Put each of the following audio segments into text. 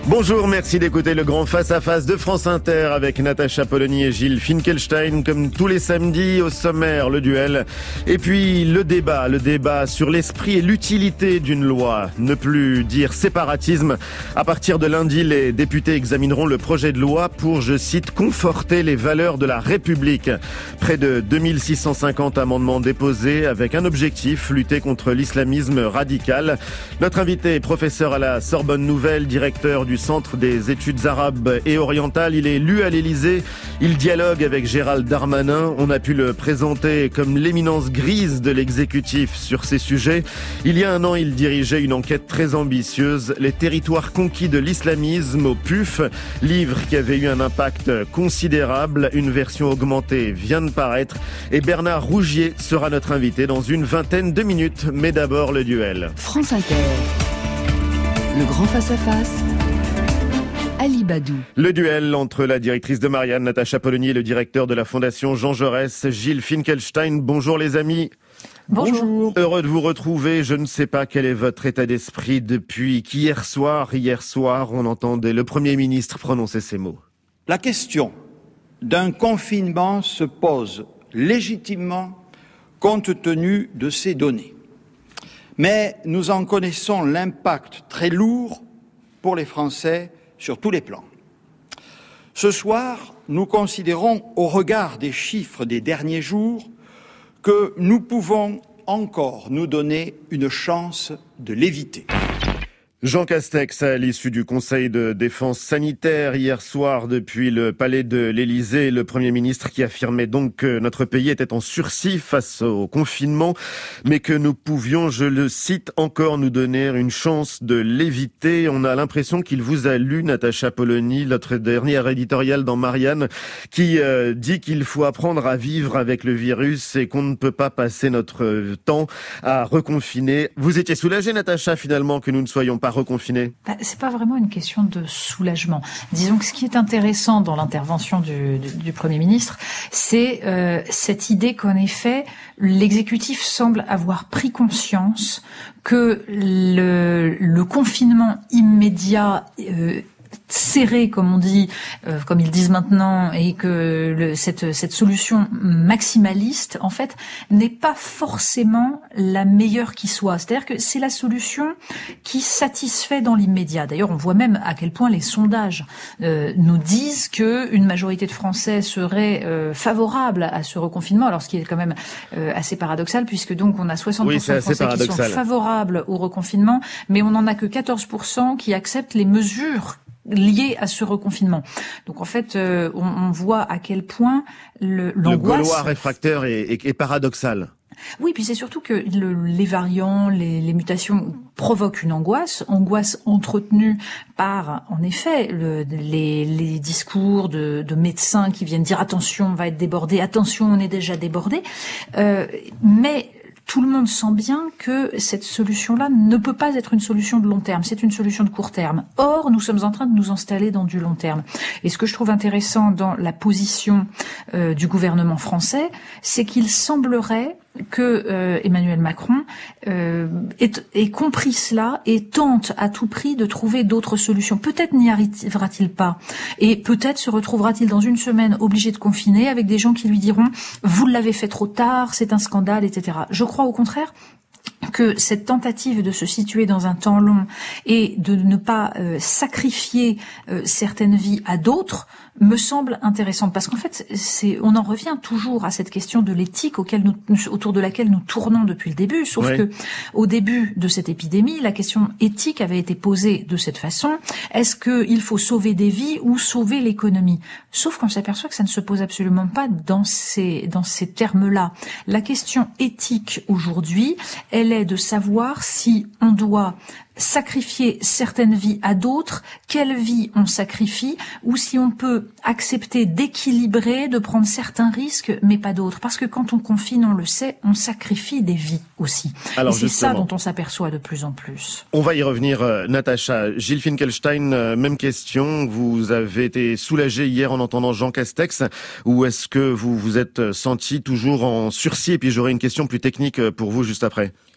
Bonjour, merci d'écouter le grand face-à-face de France Inter avec Natacha Polony et Gilles Finkelstein. Comme tous les samedis, au sommaire, le duel. Et puis le débat sur l'esprit et l'utilité d'une loi. Ne plus dire séparatisme. À partir de lundi, les députés examineront le projet de loi pour, je cite, conforter les valeurs de la République. Près de 2650 amendements déposés avec un objectif, lutter contre l'islamisme radical. Notre invité est professeur à la Sorbonne Nouvelle, directeur du Centre des études arabes et orientales. Il est élu à l'Élysée. Il dialogue avec Gérald Darmanin. On a pu le présenter comme l'éminence grise de l'exécutif sur ces sujets. Il y a un an, il dirigeait une enquête très ambitieuse, Les territoires conquis de l'islamisme au PUF, livre qui avait eu un impact considérable. Une version augmentée vient de paraître et Bernard Rougier sera notre invité dans une vingtaine de minutes. Mais d'abord, le duel. France Inter. Le grand face-à-face. Ali Badou. Le duel entre la directrice de Marianne, Natacha Polony, et le directeur de la Fondation Jean Jaurès, Gilles Finkelstein. Bonjour les amis. Bonjour. Heureux de vous retrouver. Je ne sais pas quel est votre état d'esprit depuis qu'hier soir, on entendait le Premier ministre prononcer ces mots. La question d'un confinement se pose légitimement compte tenu de ces données. Mais nous en connaissons l'impact très lourd pour les Français sur tous les plans. Ce soir, nous considérons, au regard des chiffres des derniers jours, que nous pouvons encore nous donner une chance de l'éviter. Jean Castex, à l'issue du Conseil de défense sanitaire hier soir depuis le palais de l'Élysée, le Premier ministre qui affirmait donc que notre pays était en sursis face au confinement, mais que nous pouvions, je le cite, encore nous donner une chance de l'éviter. On a l'impression qu'il vous a lu, Natacha Polony, notre dernière éditoriale dans Marianne, qui dit qu'il faut apprendre à vivre avec le virus et qu'on ne peut pas passer notre temps à reconfiner. Vous étiez soulagée, Natacha, finalement, que nous ne soyons pas reconfinés? C'est pas vraiment une question de soulagement. Disons que ce qui est intéressant dans l'intervention du Premier ministre, c'est cette idée qu'en effet, l'exécutif semble avoir pris conscience que le confinement immédiat serré, comme on dit, comme ils disent maintenant, et que cette solution maximaliste, en fait, n'est pas forcément la meilleure qui soit. C'est-à-dire que c'est la solution qui satisfait dans l'immédiat. D'ailleurs, on voit même à quel point les sondages nous disent que une majorité de Français serait favorable à ce reconfinement. Alors, ce qui est quand même assez paradoxal, puisque donc on a 60% de Français qui sont favorables au reconfinement, mais on n'en a que 14% qui acceptent les mesures liées à ce reconfinement. Donc en fait, on voit à quel point l'angoisse... Le Gaulois réfractaire est paradoxal. Oui, puis c'est surtout que les variants, les mutations provoquent une angoisse entretenue par, en effet, les discours de médecins qui viennent dire attention, on va être débordé, attention, on est déjà débordé, mais tout le monde sent bien que cette solution-là ne peut pas être une solution de long terme, c'est une solution de court terme. Or, nous sommes en train de nous installer dans du long terme. Et ce que je trouve intéressant dans la position du gouvernement français, c'est qu'il semblerait que Emmanuel Macron ait compris cela et tente à tout prix de trouver d'autres solutions. Peut-être n'y arrivera-t-il pas, et peut-être se retrouvera-t-il dans une semaine obligé de confiner avec des gens qui lui diront « vous l'avez fait trop tard, c'est un scandale », etc. Je crois au contraire que cette tentative de se situer dans un temps long et de ne pas sacrifier certaines vies à d'autres me semble intéressante, parce qu'en fait, on en revient toujours à cette question de l'éthique autour de laquelle nous tournons depuis le début, sauf que au début de cette épidémie, la question éthique avait été posée de cette façon: est-ce qu'il faut sauver des vies ou sauver l'économie? Sauf qu'on s'aperçoit que ça ne se pose absolument pas dans ces termes-là. La question éthique aujourd'hui, elle est de savoir si on doit sacrifier certaines vies à d'autres, quelles vies on sacrifie, ou si on peut accepter d'équilibrer, de prendre certains risques, mais pas d'autres. Parce que quand on confine, on le sait, on sacrifie des vies aussi. Alors, et c'est ça dont on s'aperçoit de plus en plus. On va y revenir, Natacha. Gilles Finkelstein, même question. Vous avez été soulagé hier en entendant Jean Castex, ou est-ce que vous vous êtes senti toujours en sursis? Et puis j'aurai une question plus technique pour vous juste après.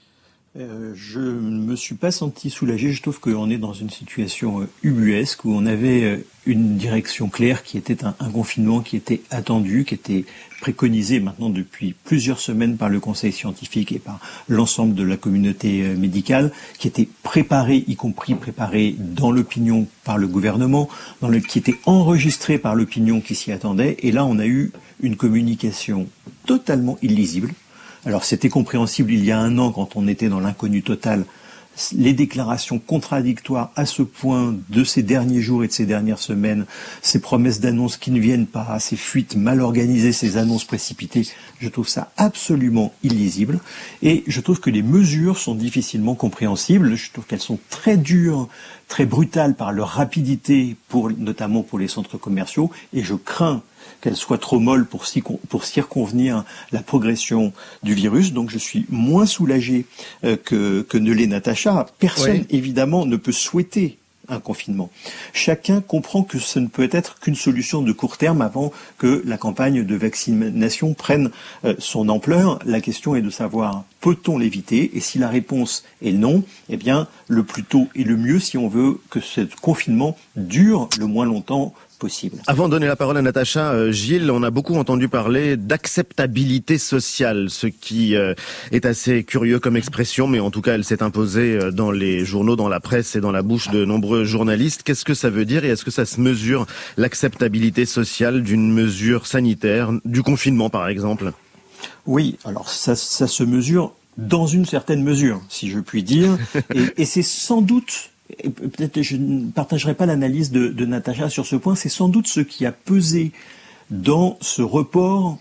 Je ne me suis pas senti soulagé. Je trouve qu'on est dans une situation ubuesque où on avait une direction claire qui était un confinement qui était attendu, qui était préconisé maintenant depuis plusieurs semaines par le Conseil scientifique et par l'ensemble de la communauté médicale, qui était préparé, y compris préparé dans l'opinion par le gouvernement, qui était enregistré par l'opinion qui s'y attendait. Et là, on a eu une communication totalement illisible. Alors c'était compréhensible il y a un an quand on était dans l'inconnu total. Les déclarations contradictoires à ce point de ces derniers jours et de ces dernières semaines, ces promesses d'annonces qui ne viennent pas, ces fuites mal organisées, ces annonces précipitées, je trouve ça absolument illisible. Et je trouve que les mesures sont difficilement compréhensibles. Je trouve qu'elles sont très dures, très brutales par leur rapidité, notamment pour les centres commerciaux. Et je crains qu'elle soit trop molle pour circonvenir la progression du virus. Donc je suis moins soulagé que ne l'est Natacha. Personne, évidemment, ne peut souhaiter un confinement. Chacun comprend que ce ne peut être qu'une solution de court terme avant que la campagne de vaccination prenne son ampleur. La question est de savoir, peut-on l'éviter? Et si la réponse est non, eh bien, le plus tôt et le mieux si on veut que ce confinement dure le moins longtemps possible. Avant de donner la parole à Natacha, Gilles, on a beaucoup entendu parler d'acceptabilité sociale, ce qui est assez curieux comme expression, mais en tout cas elle s'est imposée dans les journaux, dans la presse et dans la bouche de nombreux journalistes. Qu'est-ce que ça veut dire et est-ce que ça se mesure, l'acceptabilité sociale d'une mesure sanitaire, du confinement par exemple? Oui, alors ça se mesure dans une certaine mesure, si je puis dire, et c'est sans doute... Et peut-être je ne partagerai pas l'analyse de Natacha sur ce point, c'est sans doute ce qui a pesé dans ce report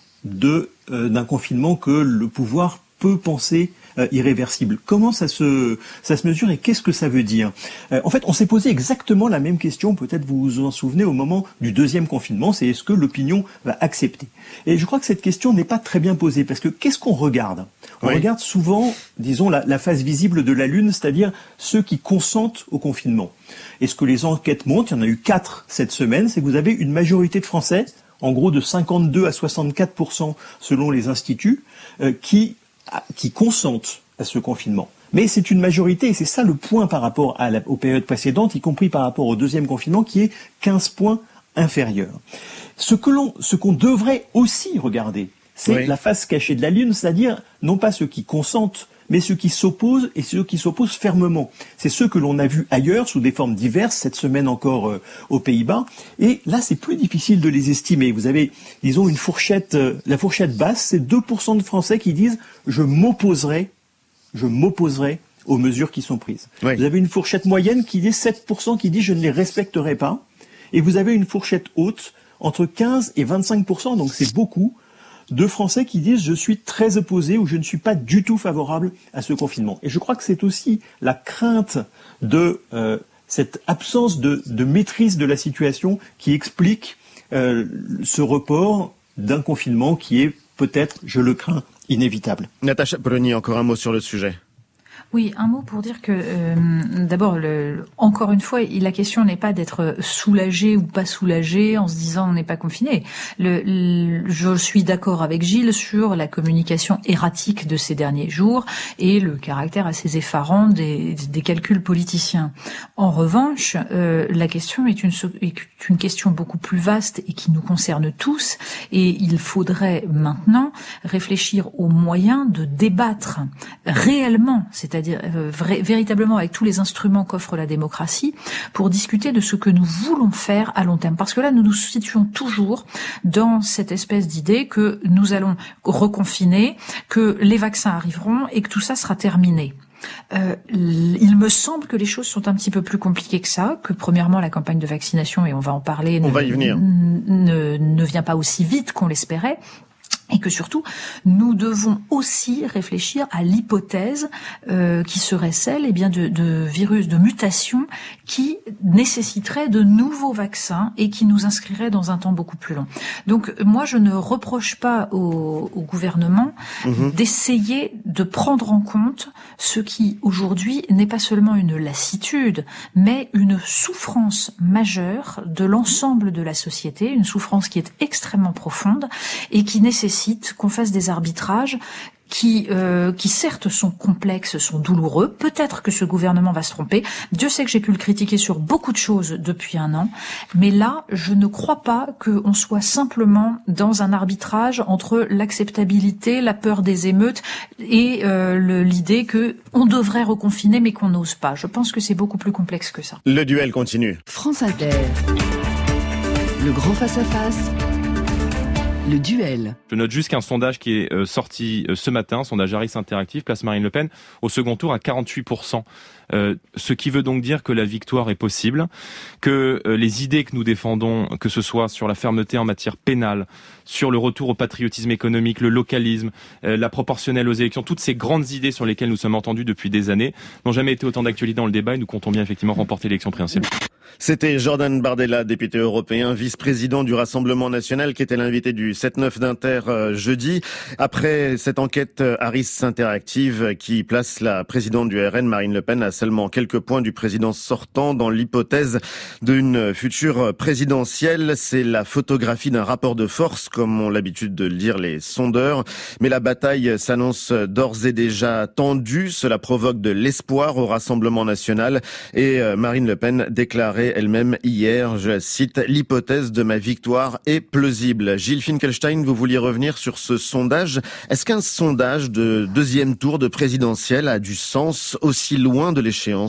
d'un confinement que le pouvoir peut penser irréversible. Comment ça se mesure et qu'est-ce que ça veut dire? En fait, on s'est posé exactement la même question, peut-être vous vous en souvenez, au moment du deuxième confinement, c'est est-ce que l'opinion va accepter? Et je crois que cette question n'est pas très bien posée, parce que qu'est-ce qu'on regarde? On regarde souvent, disons, la face visible de la Lune, c'est-à-dire ceux qui consentent au confinement. Et ce que les enquêtes montrent, il y en a eu 4 cette semaine, c'est que vous avez une majorité de Français, en gros de 52 à 64% selon les instituts, qui consentent à ce confinement. Mais c'est une majorité, et c'est ça le point par rapport aux périodes précédentes, y compris par rapport au deuxième confinement, qui est 15 points inférieur. Ce qu'on devrait aussi regarder, c'est la face cachée de la Lune, c'est-à-dire non pas ceux qui consentent, mais ceux qui s'opposent et ceux qui s'opposent fermement. C'est ceux que l'on a vus ailleurs sous des formes diverses, cette semaine encore aux Pays-Bas. Et là, c'est plus difficile de les estimer. Vous avez, disons, une fourchette, la fourchette basse, c'est 2% de Français qui disent « je m'opposerai aux mesures qui sont prises ». Vous avez une fourchette moyenne qui dit 7% qui dit « je ne les respecterai pas ». Et vous avez une fourchette haute entre 15 et 25%, donc c'est beaucoup, de Français qui disent « je suis très opposé » ou « je ne suis pas du tout favorable à ce confinement ». Et je crois que c'est aussi la crainte de cette absence de maîtrise de la situation qui explique ce report d'un confinement qui est peut-être, je le crains, inévitable. Natacha Polony, encore un mot sur le sujet. Oui, un mot pour dire que d'abord, encore une fois, la question n'est pas d'être soulagé ou pas soulagé en se disant on n'est pas confiné. Je suis d'accord avec Gilles sur la communication erratique de ces derniers jours et le caractère assez effarant des calculs politiciens. En revanche, la question est une question beaucoup plus vaste et qui nous concerne tous, et il faudrait maintenant réfléchir aux moyens de débattre réellement, c'est-à-dire véritablement avec tous les instruments qu'offre la démocratie, pour discuter de ce que nous voulons faire à long terme. Parce que là, nous nous situons toujours dans cette espèce d'idée que nous allons reconfiner, que les vaccins arriveront et que tout ça sera terminé. Il me semble que les choses sont un petit peu plus compliquées que ça, que premièrement la campagne de vaccination, et on va en parler, ne vient pas aussi vite qu'on l'espérait. Et que surtout, nous devons aussi réfléchir à l'hypothèse qui serait celle de virus, de mutation qui nécessiterait de nouveaux vaccins et qui nous inscrirait dans un temps beaucoup plus long. Donc moi, je ne reproche pas au gouvernement d'essayer de prendre en compte ce qui aujourd'hui n'est pas seulement une lassitude, mais une souffrance majeure de l'ensemble de la société, une souffrance qui est extrêmement profonde et qui nécessite qu'on fasse des arbitrages qui certes sont complexes, sont douloureux. Peut-être que ce gouvernement va se tromper. Dieu sait que j'ai pu le critiquer sur beaucoup de choses depuis un an, mais là, je ne crois pas qu'on soit simplement dans un arbitrage entre l'acceptabilité, la peur des émeutes et l'idée que on devrait reconfiner mais qu'on n'ose pas. Je pense que c'est beaucoup plus complexe que ça. Le duel continue. France Inter. Le grand face-à-face. Le duel. Je note juste qu'un sondage qui est sorti ce matin, sondage Harris Interactive, place Marine Le Pen au second tour à 48%. Ce qui veut donc dire que la victoire est possible, que les idées que nous défendons, que ce soit sur la fermeté en matière pénale, sur le retour au patriotisme économique, le localisme, la proportionnelle aux élections, toutes ces grandes idées sur lesquelles nous sommes entendus depuis des années, n'ont jamais été autant d'actualité dans le débat et nous comptons bien effectivement remporter l'élection présidentielle. C'était Jordan Bardella, député européen, vice-président du Rassemblement national, qui était l'invité du 7-9 d'Inter jeudi. Après cette enquête Harris Interactive qui place la présidente du RN, Marine Le Pen, à seulement quelques points du président sortant dans l'hypothèse d'une future présidentielle. C'est la photographie d'un rapport de force, comme ont l'habitude de le dire les sondeurs. Mais la bataille s'annonce d'ores et déjà tendue. Cela provoque de l'espoir au Rassemblement national. Et Marine Le Pen déclarait elle-même hier, je cite, « L'hypothèse de ma victoire est plausible ». Gilles Finkelstein, vous vouliez revenir sur ce sondage. Est-ce qu'un sondage de deuxième tour de présidentielle a du sens aussi loin de l'échéance ?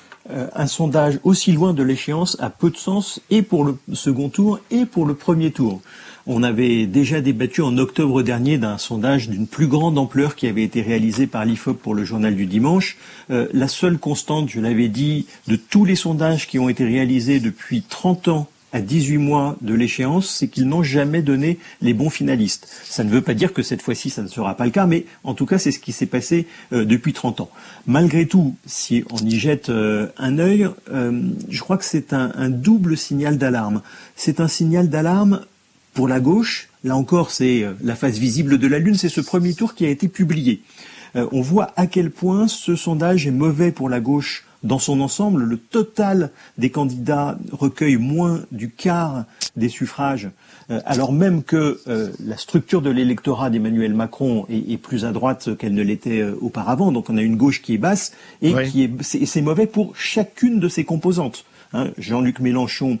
Un sondage aussi loin de l'échéance a peu de sens et pour le second tour et pour le premier tour. On avait déjà débattu en octobre dernier d'un sondage d'une plus grande ampleur qui avait été réalisé par l'IFOP pour le journal du dimanche. La seule constante, je l'avais dit, de tous les sondages qui ont été réalisés depuis 30 ans à 18 mois de l'échéance, c'est qu'ils n'ont jamais donné les bons finalistes. Ça ne veut pas dire que cette fois-ci, ça ne sera pas le cas, mais en tout cas, c'est ce qui s'est passé depuis 30 ans. Malgré tout, si on y jette un œil, je crois que c'est un double signal d'alarme. C'est un signal d'alarme pour la gauche. Là encore, c'est la face visible de la Lune, c'est ce premier tour qui a été publié. On voit à quel point ce sondage est mauvais pour la gauche dans son ensemble. Le total des candidats recueille moins du quart des suffrages, alors même que la structure de l'électorat d'Emmanuel Macron est plus à droite qu'elle ne l'était auparavant. Donc on a une gauche qui est basse et c'est mauvais pour chacune de ses composantes. Jean-Luc Mélenchon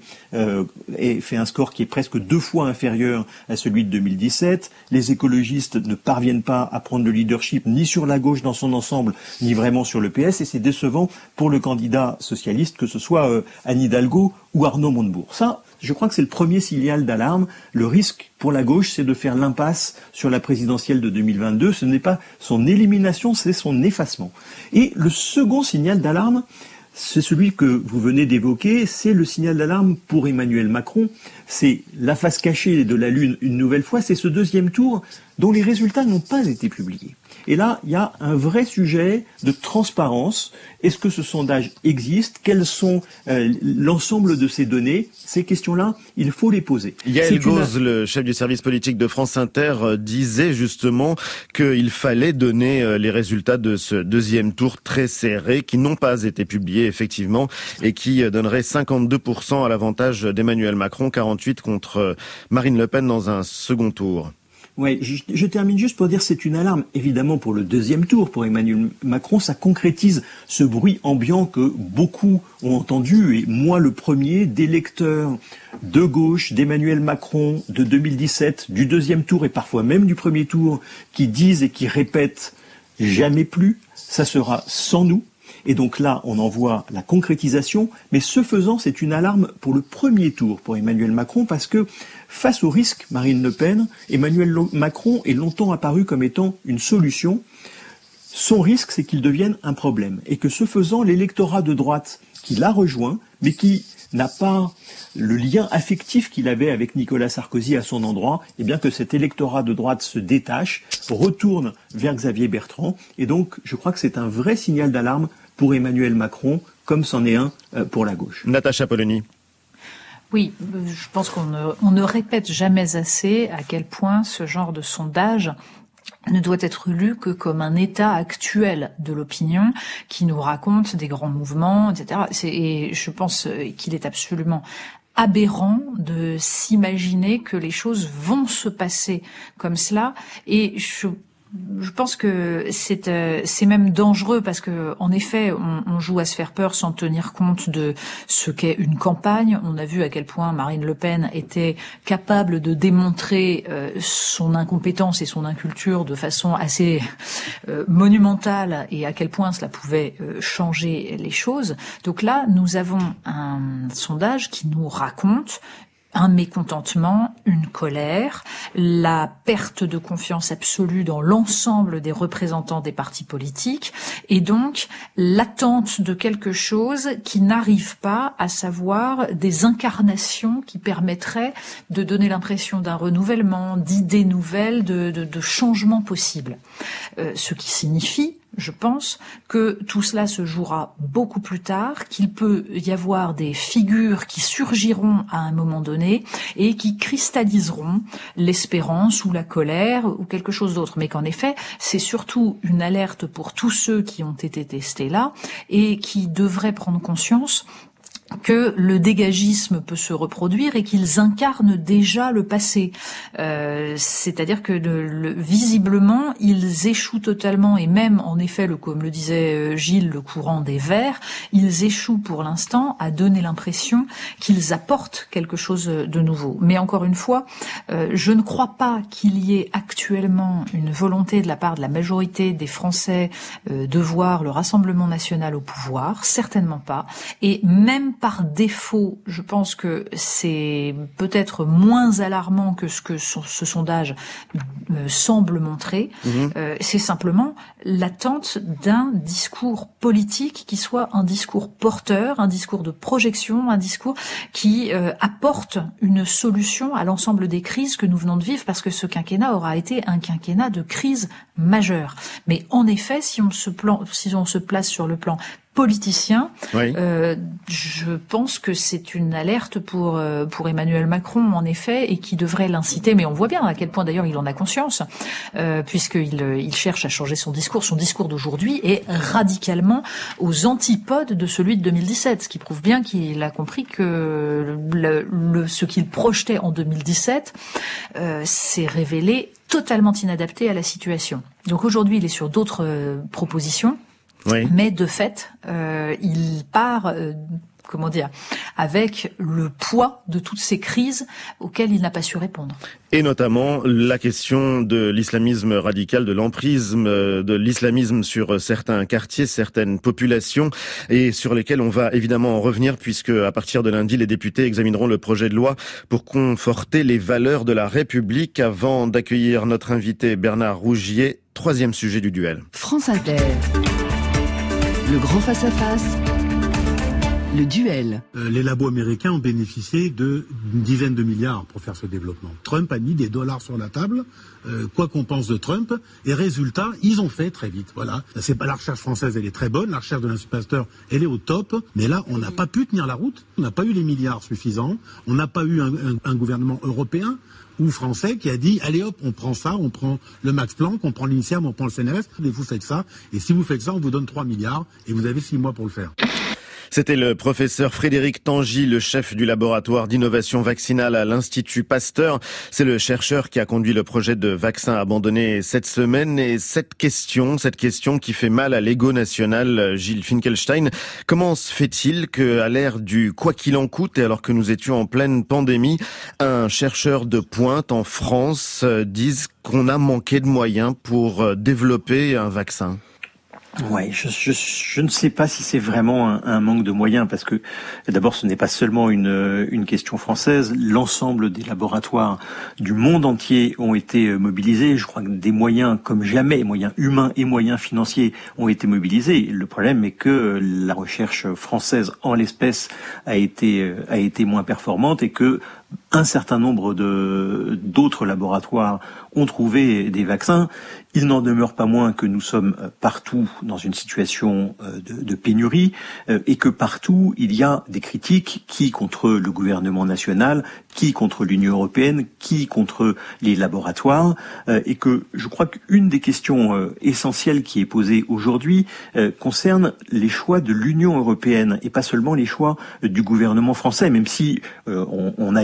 fait un score qui est presque 2 fois inférieur à celui de 2017. Les écologistes ne parviennent pas à prendre le leadership ni sur la gauche dans son ensemble, ni vraiment sur le PS. Et c'est décevant pour le candidat socialiste, que ce soit Anne Hidalgo ou Arnaud Montebourg. Ça, je crois que c'est le premier signal d'alarme. Le risque pour la gauche, c'est de faire l'impasse sur la présidentielle de 2022. Ce n'est pas son élimination, c'est son effacement. Et le second signal d'alarme, c'est celui que vous venez d'évoquer, c'est le signal d'alarme pour Emmanuel Macron. C'est la face cachée de la Lune une nouvelle fois, c'est ce deuxième tour dont les résultats n'ont pas été publiés. Et là, il y a un vrai sujet de transparence. Est-ce que ce sondage existe ? Quels sont l'ensemble de ces données ? Ces questions-là, il faut les poser. Yael Gauze, le chef du service politique de France Inter, disait justement qu'il fallait donner les résultats de ce deuxième tour très serré, qui n'ont pas été publiés effectivement, et qui donnerait 52% à l'avantage d'Emmanuel Macron, 48% contre Marine Le Pen dans un second tour. Ouais, je termine juste pour dire que c'est une alarme, évidemment, pour le deuxième tour, pour Emmanuel Macron. Ça concrétise ce bruit ambiant que beaucoup ont entendu, et moi le premier, d'électeurs de gauche, d'Emmanuel Macron, de 2017, du deuxième tour et parfois même du premier tour, qui disent et qui répètent « jamais plus, ça sera sans nous ». Et donc là, on en voit la concrétisation, mais ce faisant, c'est une alarme pour le premier tour pour Emmanuel Macron, parce que face au risque Marine Le Pen, Emmanuel Macron est longtemps apparu comme étant une solution. Son risque, c'est qu'il devienne un problème, et que ce faisant, l'électorat de droite qui l'a rejoint, mais qui n'a pas le lien affectif qu'il avait avec Nicolas Sarkozy à son endroit, et bien que cet électorat de droite se détache, retourne vers Xavier Bertrand, et donc je crois que c'est un vrai signal d'alarme pour Emmanuel Macron, comme c'en est un pour la gauche. Natacha Polony. Oui, je pense qu'on ne répète jamais assez à quel point ce genre de sondage ne doit être lu que comme un état actuel de l'opinion qui nous raconte des grands mouvements, etc. Et je pense qu'il est absolument aberrant de s'imaginer que les choses vont se passer comme cela. Et Je pense que c'est même dangereux parce que en effet on joue à se faire peur sans tenir compte de ce qu'est une campagne. On a vu à quel point Marine Le Pen était capable de démontrer son incompétence et son inculture de façon assez monumentale et à quel point cela pouvait changer les choses. Donc là, nous avons un sondage qui nous raconte un mécontentement, une colère, la perte de confiance absolue dans l'ensemble des représentants des partis politiques et donc l'attente de quelque chose qui n'arrive pas, à savoir des incarnations qui permettraient de donner l'impression d'un renouvellement, d'idées nouvelles, de changements possibles. Ce qui signifie, je pense, que tout cela se jouera beaucoup plus tard, qu'il peut y avoir des figures qui surgiront à un moment donné et qui cristalliseront l'espérance ou la colère ou quelque chose d'autre. Mais qu'en effet, c'est surtout une alerte pour tous ceux qui ont été testés là et qui devraient prendre conscience que le dégagisme peut se reproduire et qu'ils incarnent déjà le passé. C'est-à-dire que visiblement, ils échouent totalement, et même, en effet, comme le disait Gilles, le courant des Verts, ils échouent pour l'instant à donner l'impression qu'ils apportent quelque chose de nouveau. Mais encore une fois, je ne crois pas qu'il y ait actuellement une volonté de la part de la majorité des Français de voir le Rassemblement national au pouvoir, certainement pas, et même par défaut, je pense que c'est peut-être moins alarmant que ce que ce sondage semble montrer. C'est simplement l'attente d'un discours politique qui soit un discours porteur, un discours de projection, un discours qui apporte une solution à l'ensemble des crises que nous venons de vivre, parce que ce quinquennat aura été un quinquennat de crise majeure. Mais en effet, si on se place sur le plan politicien, oui. Je pense que c'est une alerte pour Emmanuel Macron, en effet, et qui devrait l'inciter. Mais on voit bien à quel point, d'ailleurs, il en a conscience, puisqu'il cherche à changer son discours. Son discours d'aujourd'hui est radicalement aux antipodes de celui de 2017, ce qui prouve bien qu'il a compris que ce qu'il projetait en 2017 s'est révélé totalement inadapté à la situation. Donc aujourd'hui, il est sur d'autres propositions. Oui. Mais de fait, il part, avec le poids de toutes ces crises auxquelles il n'a pas su répondre. Et notamment la question de l'islamisme radical, de l'emprise de l'islamisme sur certains quartiers, certaines populations, et sur lesquels on va évidemment en revenir, puisque à partir de lundi, les députés examineront le projet de loi pour conforter les valeurs de la République. Avant d'accueillir notre invité Bernard Rougier, troisième sujet du duel. France Inter. Le grand face-à-face, le duel. Les labos américains ont bénéficié d'une dizaine de milliards pour faire ce développement. Trump a mis des dollars sur la table, quoi qu'on pense de Trump, et résultat, ils ont fait très vite. Voilà. C'est pas la recherche française, elle est très bonne, la recherche de l'Institut Pasteur, elle est au top, mais là, on n'a pas pu tenir la route, on n'a pas eu les milliards suffisants, on n'a pas eu un gouvernement européen ou français qui a dit allez hop, on prend ça, on prend le Max Planck, on prend l'INSERM, on prend le CNRS, et vous faites ça, et si vous faites ça, on vous donne 3 milliards, et vous avez 6 mois pour le faire. C'était le professeur Frédéric Tangy, le chef du laboratoire d'innovation vaccinale à l'Institut Pasteur. C'est le chercheur qui a conduit le projet de vaccin abandonné cette semaine. Et cette question qui fait mal à l'ego national, Gilles Finkelstein, comment se fait-il qu'à l'ère du quoi qu'il en coûte, et alors que nous étions en pleine pandémie, un chercheur de pointe en France dise qu'on a manqué de moyens pour développer un vaccin ? Ouais, je ne sais pas si c'est vraiment un manque de moyens, parce que d'abord ce n'est pas seulement une question française. L'ensemble des laboratoires du monde entier ont été mobilisés. Je crois que des moyens comme jamais, moyens humains et moyens financiers, ont été mobilisés. Le problème est que la recherche française en l'espèce a été moins performante, et que un certain nombre d'autres laboratoires ont trouvé des vaccins. Il n'en demeure pas moins que nous sommes partout dans une situation de pénurie, et que partout il y a des critiques, qui contre le gouvernement national, qui contre l'Union européenne, qui contre les laboratoires, et que je crois qu'une des questions essentielles qui est posée aujourd'hui concerne les choix de l'Union européenne et pas seulement les choix du gouvernement français, même si on a évoqué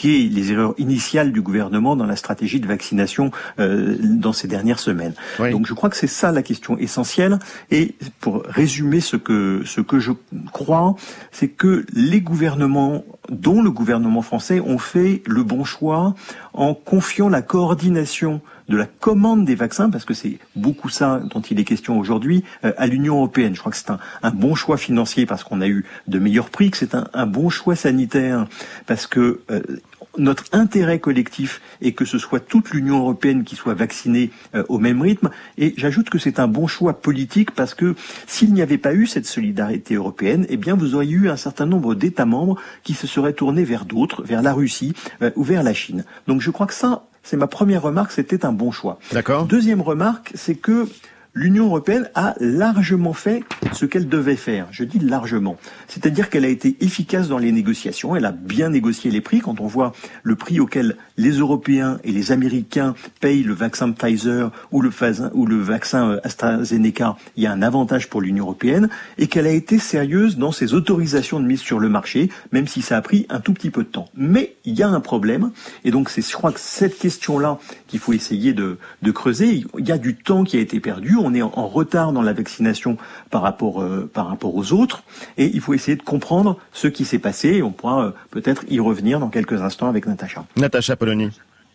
expliquer les erreurs initiales du gouvernement dans la stratégie de vaccination dans ces dernières semaines. Oui. Donc je crois que c'est ça la question essentielle. Et pour résumer ce que je crois, c'est que les gouvernements, dont le gouvernement français, ont fait le bon choix en confiant la coordination de la commande des vaccins, parce que c'est beaucoup ça dont il est question aujourd'hui, à l'Union européenne. Je crois que c'est un bon choix financier parce qu'on a eu de meilleurs prix, que c'est un bon choix sanitaire parce que notre intérêt collectif est que ce soit toute l'Union européenne qui soit vaccinée au même rythme. Et j'ajoute que c'est un bon choix politique parce que s'il n'y avait pas eu cette solidarité européenne, eh bien vous auriez eu un certain nombre d'États membres qui se seraient tournés vers d'autres, vers la Russie ou vers la Chine. Donc je crois que ça, c'est ma première remarque, c'était un bon choix. D'accord. Deuxième remarque, c'est que l'Union européenne a largement fait ce qu'elle devait faire. Je dis largement. C'est-à-dire qu'elle a été efficace dans les négociations. Elle a bien négocié les prix. Quand on voit le prix auquel les Européens et les Américains payent le vaccin Pfizer ou le vaccin AstraZeneca, il y a un avantage pour l'Union européenne. Et qu'elle a été sérieuse dans ses autorisations de mise sur le marché, même si ça a pris un tout petit peu de temps. Mais il y a un problème. Et donc je crois que cette question-là qu'il faut essayer de creuser. Il y a du temps qui a été perdu. On est en retard dans la vaccination par rapport aux autres, et il faut essayer de comprendre ce qui s'est passé, et on pourra peut-être y revenir dans quelques instants avec Natacha. Natacha Polony.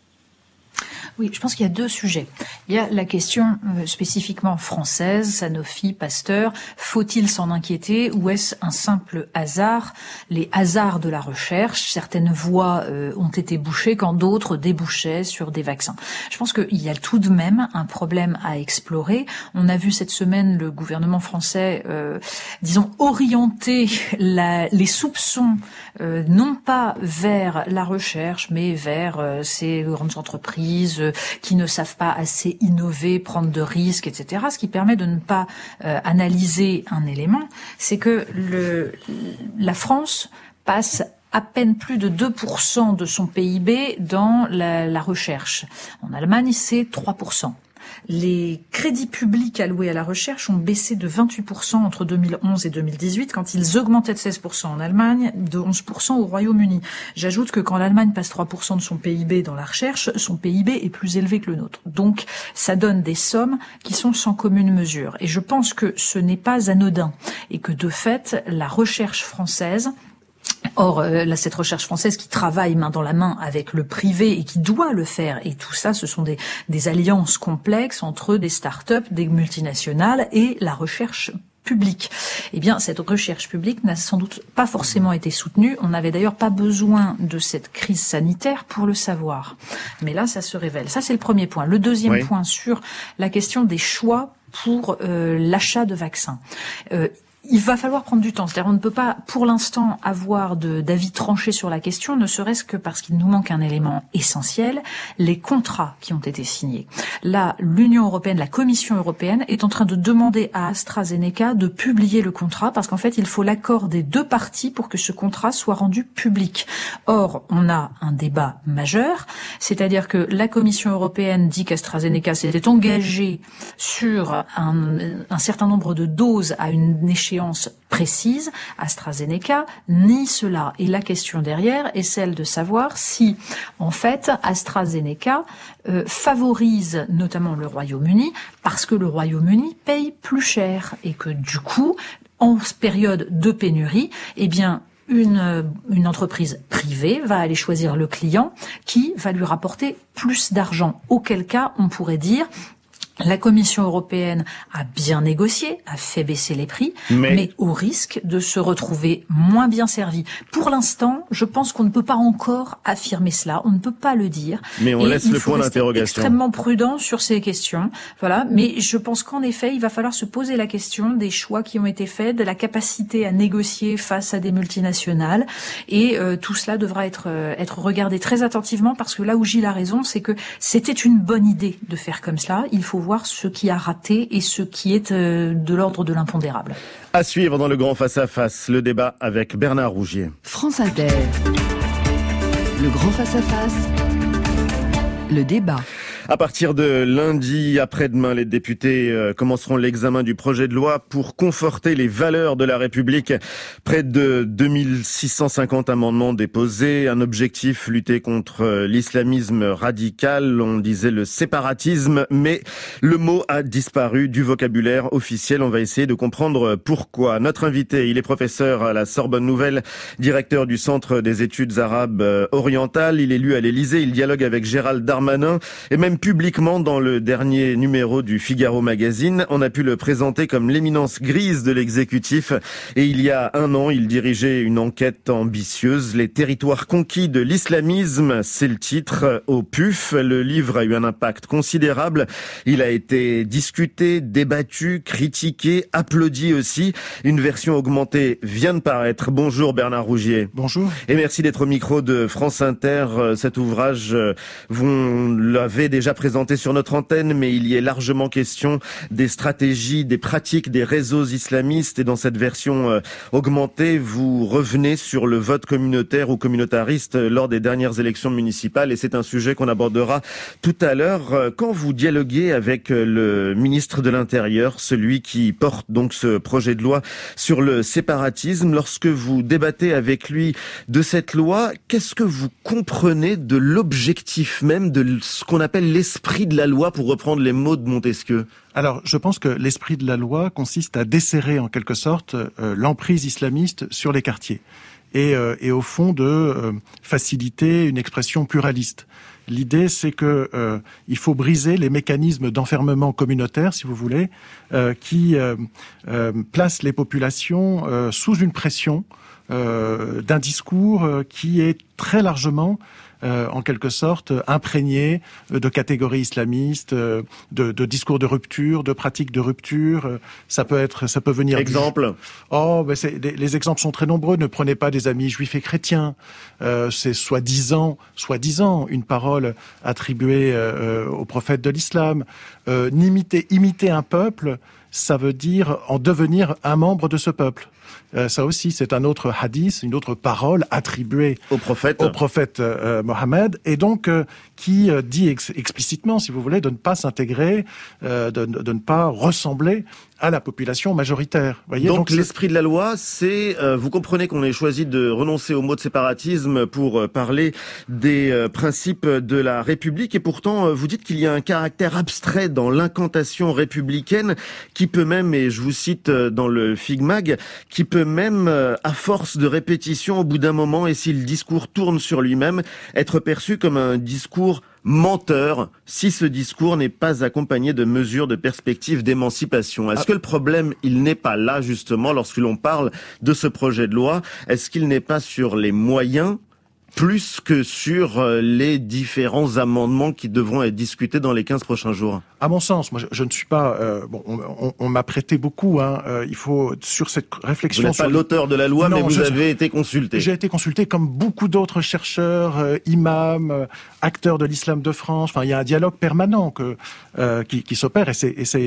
Oui, je pense qu'il y a deux sujets. Il y a la question spécifiquement française, Sanofi, Pasteur. Faut-il s'en inquiéter ou est-ce un simple hasard? Les hasards de la recherche, certaines voies ont été bouchées quand d'autres débouchaient sur des vaccins. Je pense qu'il y a tout de même un problème à explorer. On a vu cette semaine le gouvernement français, orienter les soupçons non pas vers la recherche, mais vers ces grandes entreprises qui ne savent pas assez innover, prendre de risques, etc. Ce qui permet de ne pas analyser un élément, c'est que la France passe à peine plus de 2% de son PIB dans la recherche. En Allemagne, c'est 3%. Les crédits publics alloués à la recherche ont baissé de 28% entre 2011 et 2018, quand ils augmentaient de 16% en Allemagne, de 11% au Royaume-Uni. J'ajoute que quand l'Allemagne passe 3% de son PIB dans la recherche, son PIB est plus élevé que le nôtre. Donc, ça donne des sommes qui sont sans commune mesure. Et je pense que ce n'est pas anodin. Et que, de fait, la recherche française... Or, cette recherche française qui travaille main dans la main avec le privé et qui doit le faire, et tout ça, ce sont des alliances complexes entre des start-up, des multinationales et la recherche publique. Eh bien, cette recherche publique n'a sans doute pas forcément été soutenue. On n'avait d'ailleurs pas besoin de cette crise sanitaire pour le savoir. Mais là, ça se révèle. Ça, c'est le premier point. Le deuxième point sur la question des choix pour l'achat de vaccins. Il va falloir prendre du temps. C'est-à-dire, on ne peut pas, pour l'instant, avoir d'avis tranché sur la question, ne serait-ce que parce qu'il nous manque un élément essentiel, les contrats qui ont été signés. Là, l'Union européenne, la Commission européenne, est en train de demander à AstraZeneca de publier le contrat, parce qu'en fait, il faut l'accord des deux parties pour que ce contrat soit rendu public. Or, on a un débat majeur, c'est-à-dire que la Commission européenne dit qu'AstraZeneca s'était engagé sur un certain nombre de doses à une échéance précise. AstraZeneca nie cela. Et la question derrière est celle de savoir si, en fait, AstraZeneca favorise notamment le Royaume-Uni parce que le Royaume-Uni paye plus cher et que, du coup, en période de pénurie, eh bien, une entreprise privée va aller choisir le client qui va lui rapporter plus d'argent. Auquel cas, on pourrait dire... La Commission européenne a bien négocié, a fait baisser les prix, mais au risque de se retrouver moins bien servi. Pour l'instant, je pense qu'on ne peut pas encore affirmer cela, on ne peut pas le dire. Mais on laisse le point d'interrogation. Extrêmement prudent sur ces questions, voilà. Mais je pense qu'en effet, il va falloir se poser la question des choix qui ont été faits, de la capacité à négocier face à des multinationales, et tout cela devra être regardé très attentivement, parce que là où Gilles a raison, c'est que c'était une bonne idée de faire comme cela. Il faut voir ce qui a raté et ce qui est de l'ordre de l'impondérable. À suivre dans le grand face-à-face, le débat avec Bernard Rougier. France Inter. Le grand face-à-face. Le débat. À partir de lundi après-demain, les députés commenceront l'examen du projet de loi pour conforter les valeurs de la République. Près de 2650 amendements déposés. Un objectif, lutter contre l'islamisme radical. On disait le séparatisme, mais le mot a disparu du vocabulaire officiel. On va essayer de comprendre pourquoi. Notre invité, il est professeur à la Sorbonne Nouvelle, directeur du Centre des études arabes orientales. Il est élu à l'Élysée. Il dialogue avec Gérald Darmanin et même publiquement dans le dernier numéro du Figaro Magazine. On a pu le présenter comme l'éminence grise de l'exécutif. Et il y a un an, il dirigeait une enquête ambitieuse. Les territoires conquis de l'islamisme, c'est le titre au PUF. Le livre a eu un impact considérable. Il a été discuté, débattu, critiqué, applaudi aussi. Une version augmentée vient de paraître. Bonjour Bernard Rougier. Bonjour. Et merci d'être au micro de France Inter. Cet ouvrage, vous l'avez déjà présenté sur notre antenne, mais il y est largement question des stratégies, des pratiques des réseaux islamistes. Et dans cette version augmentée, vous revenez sur le vote communautaire ou communautariste lors des dernières élections municipales. Et c'est un sujet qu'on abordera tout à l'heure. Quand vous dialoguez avec le ministre de l'Intérieur, celui qui porte donc ce projet de loi sur le séparatisme, lorsque vous débattez avec lui de cette loi, qu'est-ce que vous comprenez de l'objectif même de ce qu'on appelle l'esprit de la loi, pour reprendre les mots de Montesquieu? Alors, je pense que l'esprit de la loi consiste à desserrer en quelque sorte l'emprise islamiste sur les quartiers et au fond de faciliter une expression pluraliste. L'idée, c'est que il faut briser les mécanismes d'enfermement communautaire, si vous voulez, qui placent les populations sous une pression d'un discours qui est très largement en quelque sorte imprégné de catégories islamistes, de discours de rupture, de pratiques de rupture. Ça peut venir. Exemple. Les exemples sont très nombreux. Ne prenez pas des amis juifs et chrétiens. C'est soi-disant une parole attribuée au prophète de l'islam. Imiter un peuple, ça veut dire en devenir un membre de ce peuple. Ça aussi, c'est un autre hadith, une autre parole attribuée au prophète Mohammed, et donc qui dit explicitement, si vous voulez, de ne pas s'intégrer, de ne pas ressembler à la population majoritaire. Voyez, donc l'esprit de la loi, c'est, vous comprenez qu'on ait choisi de renoncer au mot de séparatisme pour parler des principes de la République, et pourtant vous dites qu'il y a un caractère abstrait dans l'incantation républicaine qui peut même, et je vous cite dans le Figmag, qui peut même, à force de répétition, au bout d'un moment, et si le discours tourne sur lui-même, être perçu comme un discours menteur si ce discours n'est pas accompagné de mesures de perspective d'émancipation. Est-ce que le problème, il n'est pas là justement lorsque l'on parle de ce projet de loi? Est-ce qu'il n'est pas sur les moyens plus que sur les différents amendements qui devront être discutés dans les 15 prochains jours? À mon sens, moi je ne suis pas... on m'a prêté beaucoup, il faut, sur cette réflexion... Vous n'êtes pas l'auteur de la loi, non, mais vous avez été consulté. J'ai été consulté comme beaucoup d'autres chercheurs, imams, acteurs de l'islam de France. Enfin, il y a un dialogue permanent qui s'opère, et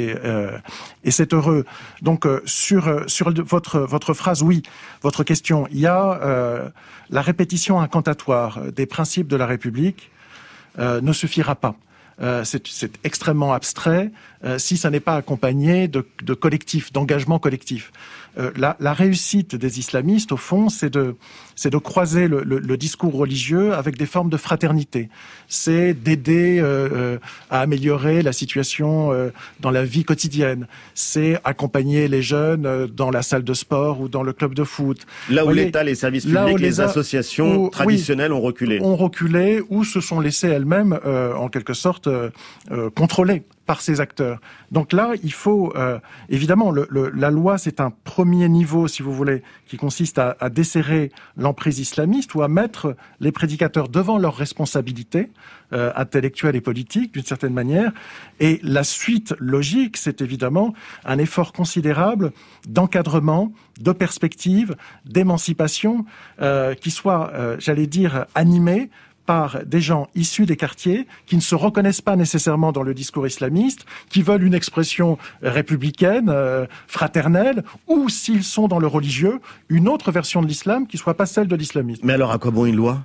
c'est heureux. Donc, sur votre phrase, oui, votre question, il y a la répétition incantatoire des principes de la République ne suffira pas. C'est extrêmement abstrait si ça n'est pas accompagné de collectif, d'engagement collectif. La réussite des islamistes, au fond, c'est de croiser le discours religieux avec des formes de fraternité. C'est d'aider à améliorer la situation dans la vie quotidienne. C'est accompagner les jeunes dans la salle de sport ou dans le club de foot. Là où l'État, les services publics, les associations traditionnelles ont reculé. Ont reculé ou se sont laissées elles-mêmes, en quelque sorte, contrôler par ces acteurs. Donc là, il faut évidemment la loi, c'est un premier niveau, si vous voulez, qui consiste à desserrer l'emprise islamiste ou à mettre les prédicateurs devant leurs responsabilités intellectuelles et politiques, d'une certaine manière. Et la suite logique, c'est évidemment un effort considérable d'encadrement, de perspective, d'émancipation, qui soit, j'allais dire, animé par des gens issus des quartiers qui ne se reconnaissent pas nécessairement dans le discours islamiste, qui veulent une expression républicaine, fraternelle, ou s'ils sont dans le religieux, une autre version de l'islam qui soit pas celle de l'islamisme. Mais alors à quoi bon une loi ?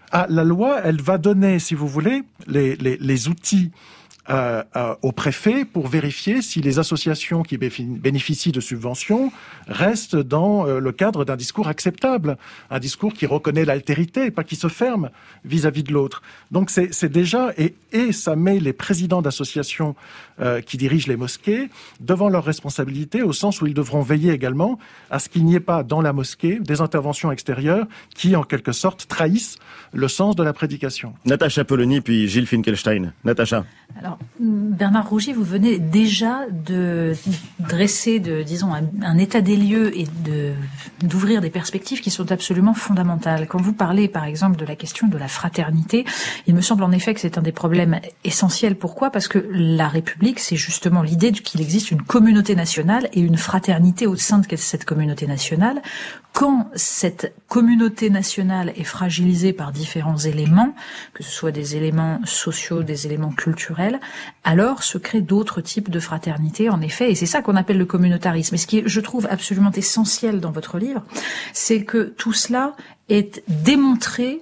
La loi, elle va donner, si vous voulez, les outils au préfet pour vérifier si les associations qui bénéficient de subventions restent dans le cadre d'un discours acceptable, un discours qui reconnaît l'altérité, pas qui se ferme vis-à-vis de l'autre. Donc c'est déjà, et ça met les présidents d'associations qui dirigent les mosquées devant leurs responsabilités, au sens où ils devront veiller également à ce qu'il n'y ait pas dans la mosquée des interventions extérieures qui, en quelque sorte, trahissent le sens de la prédication. Natacha Polony, puis Gilles Finkelstein. Natacha. Alors, Bernard Rougier, vous venez déjà de dresser, disons, un état des lieux et d'ouvrir des perspectives qui sont absolument fondamentales. Quand vous parlez, par exemple, de la question de la fraternité, il me semble en effet que c'est un des problèmes essentiels. Pourquoi ? Parce que la République, c'est justement l'idée qu'il existe une communauté nationale et une fraternité au sein de cette communauté nationale. Quand cette communauté nationale est fragilisée par différents éléments, que ce soit des éléments sociaux, des éléments culturels, alors se créent d'autres types de fraternité, en effet, et c'est ça qu'on appelle le communautarisme. Et ce qui est, je trouve, absolument essentiel dans votre livre, c'est que tout cela est démontré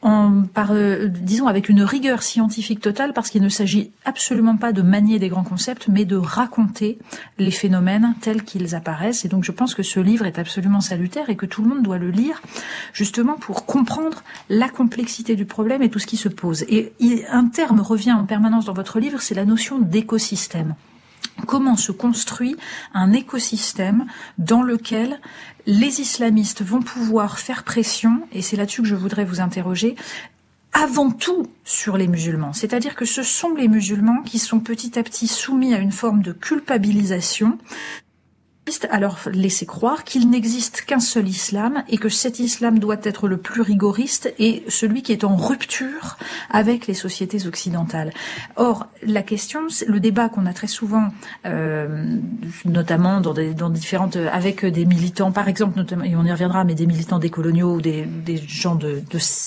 disons avec une rigueur scientifique totale, parce qu'il ne s'agit absolument pas de manier des grands concepts, mais de raconter les phénomènes tels qu'ils apparaissent. Et donc je pense que ce livre est absolument salutaire et que tout le monde doit le lire, justement pour comprendre la complexité du problème et tout ce qui se pose. Et un terme revient en permanence dans votre livre, c'est la notion d'écosystème. Comment se construit un écosystème dans lequel les islamistes vont pouvoir faire pression, et c'est là-dessus que je voudrais vous interroger, avant tout sur les musulmans. C'est-à-dire que ce sont les musulmans qui sont petit à petit soumis à une forme de culpabilisation, à leur laisser croire qu'il n'existe qu'un seul islam et que cet islam doit être le plus rigoriste et celui qui est en rupture avec les sociétés occidentales. Or, la question, le débat qu'on a très souvent, notamment dans différentes, avec des militants, par exemple, notamment, et on y reviendra, mais des militants décoloniaux ou des gens de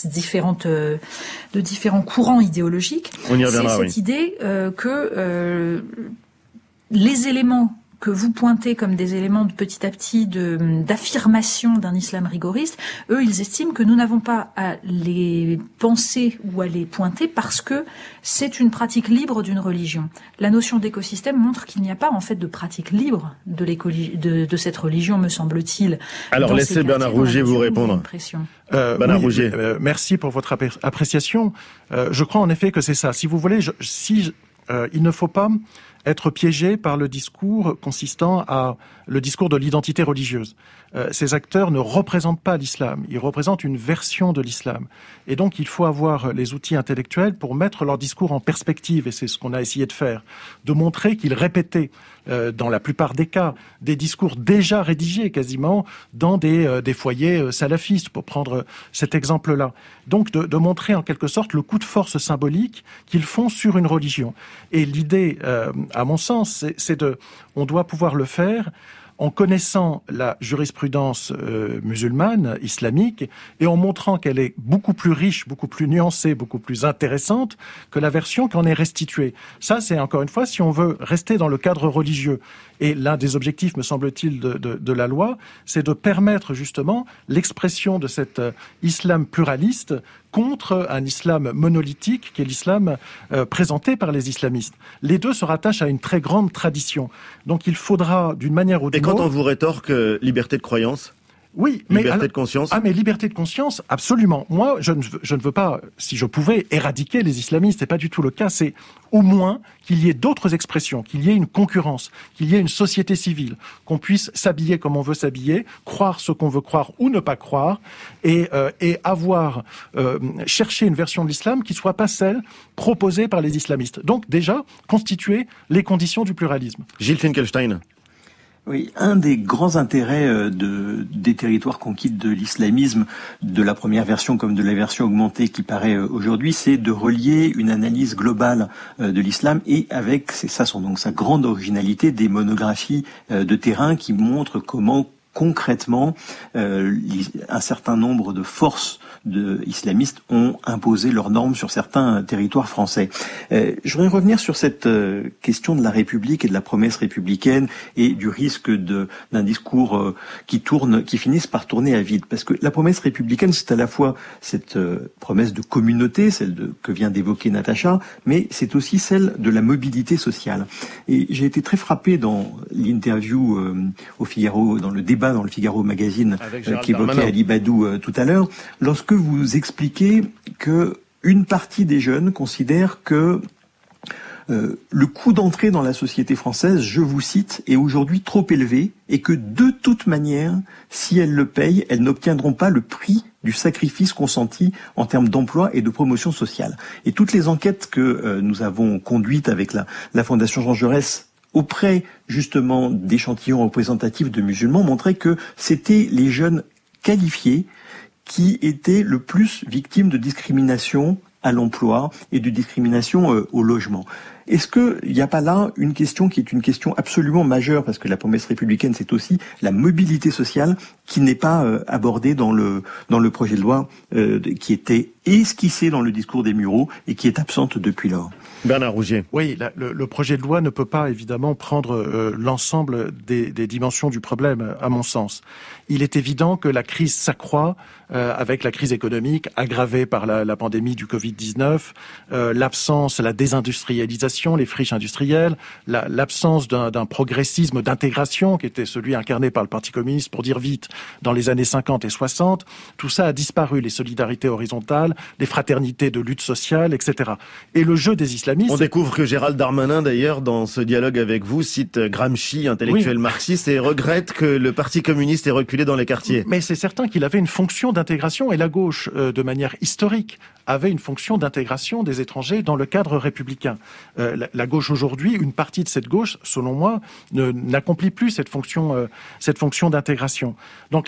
différents courants idéologiques, on y reviendra, c'est cette idée que les éléments que vous pointez comme des éléments de petit à petit d'affirmation d'un islam rigoriste, eux, ils estiment que nous n'avons pas à les penser ou à les pointer parce que c'est une pratique libre d'une religion. La notion d'écosystème montre qu'il n'y a pas en fait de pratique libre de cette religion, me semble-t-il. Alors laissez Bernard Rougier vous répondre. Bernard Rougier. Merci pour votre appréciation. Je crois en effet que c'est ça. Si vous voulez, il ne faut pas être piégé par le discours consistant à le discours de l'identité religieuse. Ces acteurs ne représentent pas l'islam, ils représentent une version de l'islam. Et donc il faut avoir les outils intellectuels pour mettre leur discours en perspective, et c'est ce qu'on a essayé de faire, de montrer qu'ils répétaient, dans la plupart des cas, des discours déjà rédigés quasiment dans des foyers salafistes, pour prendre cet exemple-là. Donc de montrer en quelque sorte le coup de force symbolique qu'ils font sur une religion. Et l'idée, à mon sens, on doit pouvoir le faire en connaissant la jurisprudence musulmane, islamique, et en montrant qu'elle est beaucoup plus riche, beaucoup plus nuancée, beaucoup plus intéressante que la version qu'en est restituée. Ça, c'est encore une fois, si on veut rester dans le cadre religieux. Et l'un des objectifs, me semble-t-il, de la loi, c'est de permettre justement l'expression de cet islam pluraliste contre un islam monolithique qui est l'islam présenté par les islamistes. Les deux se rattachent à une très grande tradition. Donc il faudra, d'une manière ou d'une autre... Et quand on vous rétorque liberté de croyance ? Oui, liberté de conscience. Mais liberté de conscience, absolument. Moi, je ne veux pas, si je pouvais, éradiquer les islamistes. C'est pas du tout le cas. C'est au moins qu'il y ait d'autres expressions, qu'il y ait une concurrence, qu'il y ait une société civile, qu'on puisse s'habiller comme on veut s'habiller, croire ce qu'on veut croire ou ne pas croire, et avoir cherché une version de l'islam qui soit pas celle proposée par les islamistes. Donc déjà, constituer les conditions du pluralisme. Gilles Finkelstein. Oui, un des grands intérêts des territoires conquis de l'islamisme, de la première version comme de la version augmentée qui paraît aujourd'hui, c'est de relier une analyse globale de l'islam et avec, c'est ça donc sa grande originalité, des monographies de terrain qui montrent comment concrètement, un certain nombre de forces islamistes ont imposé leurs normes sur certains territoires français. Je voudrais revenir sur cette question de la République et de la promesse républicaine et du risque d'un discours qui finisse par tourner à vide. Parce que la promesse républicaine, c'est à la fois cette promesse de communauté, que vient d'évoquer Natacha, mais c'est aussi celle de la mobilité sociale. Et j'ai été très frappé dans l'interview au Figaro, dans le débat dans le Figaro Magazine qu'évoquait Ali Badou tout à l'heure, lorsque vous expliquez que une partie des jeunes considère que le coût d'entrée dans la société française, je vous cite, est aujourd'hui trop élevé et que de toute manière, si elles le payent, elles n'obtiendront pas le prix du sacrifice consenti en termes d'emploi et de promotion sociale. Et toutes les enquêtes que nous avons conduites avec la Fondation Jean Jaurès auprès justement d'échantillons représentatifs de musulmans montraient que c'était les jeunes qualifiés qui étaient le plus victimes de discrimination à l'emploi et de discrimination au logement. Est-ce qu'il n'y a pas là une question qui est une question absolument majeure, parce que la promesse républicaine, c'est aussi la mobilité sociale qui n'est pas abordée dans le projet de loi qui était esquissé dans le discours des Mureaux et qui est absente depuis lors. Bernard Rougier. Oui, le projet de loi ne peut pas évidemment prendre l'ensemble des dimensions du problème, à mon sens. Il est évident que la crise s'accroît avec la crise économique aggravée par la pandémie du Covid-19, l'absence, la désindustrialisation, les friches industrielles, l'absence d'un progressisme d'intégration qui était celui incarné par le Parti communiste, pour dire vite, dans les années 50 et 60. Tout ça a disparu, les solidarités horizontales, les fraternités de lutte sociale, etc. Et le jeu des islamistes... On découvre que Gérald Darmanin, d'ailleurs, dans ce dialogue avec vous, cite Gramsci, intellectuel marxiste, et regrette que le Parti communiste ait reculé dans les quartiers. Mais c'est certain qu'il avait une fonction d'intégration, et la gauche, de manière historique, avait une fonction d'intégration des étrangers dans le cadre républicain. La gauche aujourd'hui, une partie de cette gauche, selon moi, n'accomplit plus cette fonction d'intégration. Donc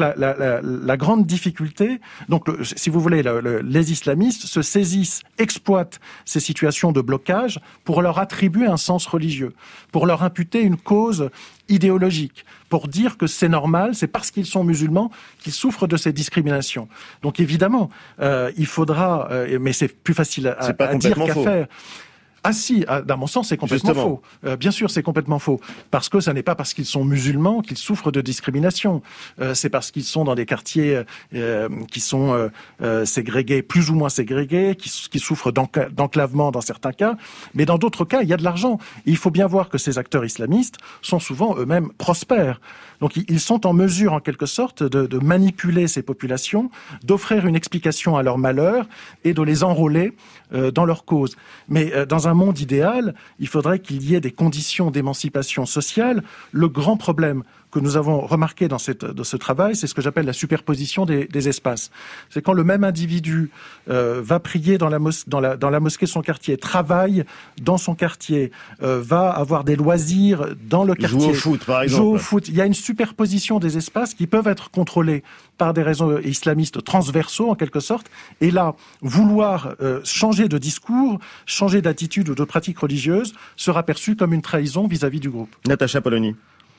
la grande difficulté, donc si vous voulez, les islamistes se saisissent, exploitent ces situations de blocage pour leur attribuer un sens religieux, pour leur imputer une cause idéologique, pour dire que c'est normal, c'est parce qu'ils sont musulmans qu'ils souffrent de ces discriminations. Donc évidemment, il faudra, mais c'est plus facile à dire qu'à faire. Ah si, dans mon sens, c'est complètement faux. Bien sûr, c'est complètement faux. Parce que ça n'est pas parce qu'ils sont musulmans qu'ils souffrent de discrimination. C'est parce qu'ils sont dans des quartiers qui sont ségrégés, plus ou moins ségrégés, qui souffrent d'enclavement dans certains cas. Mais dans d'autres cas, il y a de l'argent. Et il faut bien voir que ces acteurs islamistes sont souvent eux-mêmes prospères. Donc ils sont en mesure, en quelque sorte, de manipuler ces populations, d'offrir une explication à leur malheur et de les enrôler dans leur cause. Mais dans un monde idéal, il faudrait qu'il y ait des conditions d'émancipation sociale. Le grand problème que nous avons remarqué dans ce travail, c'est ce que j'appelle la superposition des espaces. C'est quand le même individu va prier dans la mosquée de son quartier, travaille dans son quartier, va avoir des loisirs dans le quartier. Joue au foot, par exemple. Joue au foot. Il y a une superposition des espaces qui peuvent être contrôlés par des réseaux islamistes transversaux, en quelque sorte. Et là, vouloir changer de discours, changer d'attitude ou de pratique religieuse sera perçu comme une trahison vis-à-vis du groupe. Natacha Polony.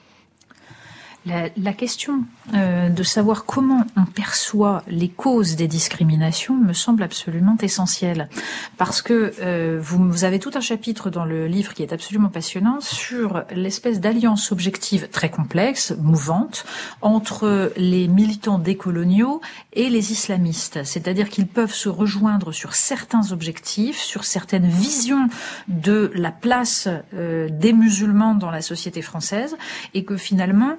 La question de savoir comment on perçoit les causes des discriminations me semble absolument essentielle. Parce que vous avez tout un chapitre dans le livre qui est absolument passionnant sur l'espèce d'alliance objective très complexe, mouvante, entre les militants décoloniaux et les islamistes. C'est-à-dire qu'ils peuvent se rejoindre sur certains objectifs, sur certaines visions de la place des musulmans dans la société française, et que finalement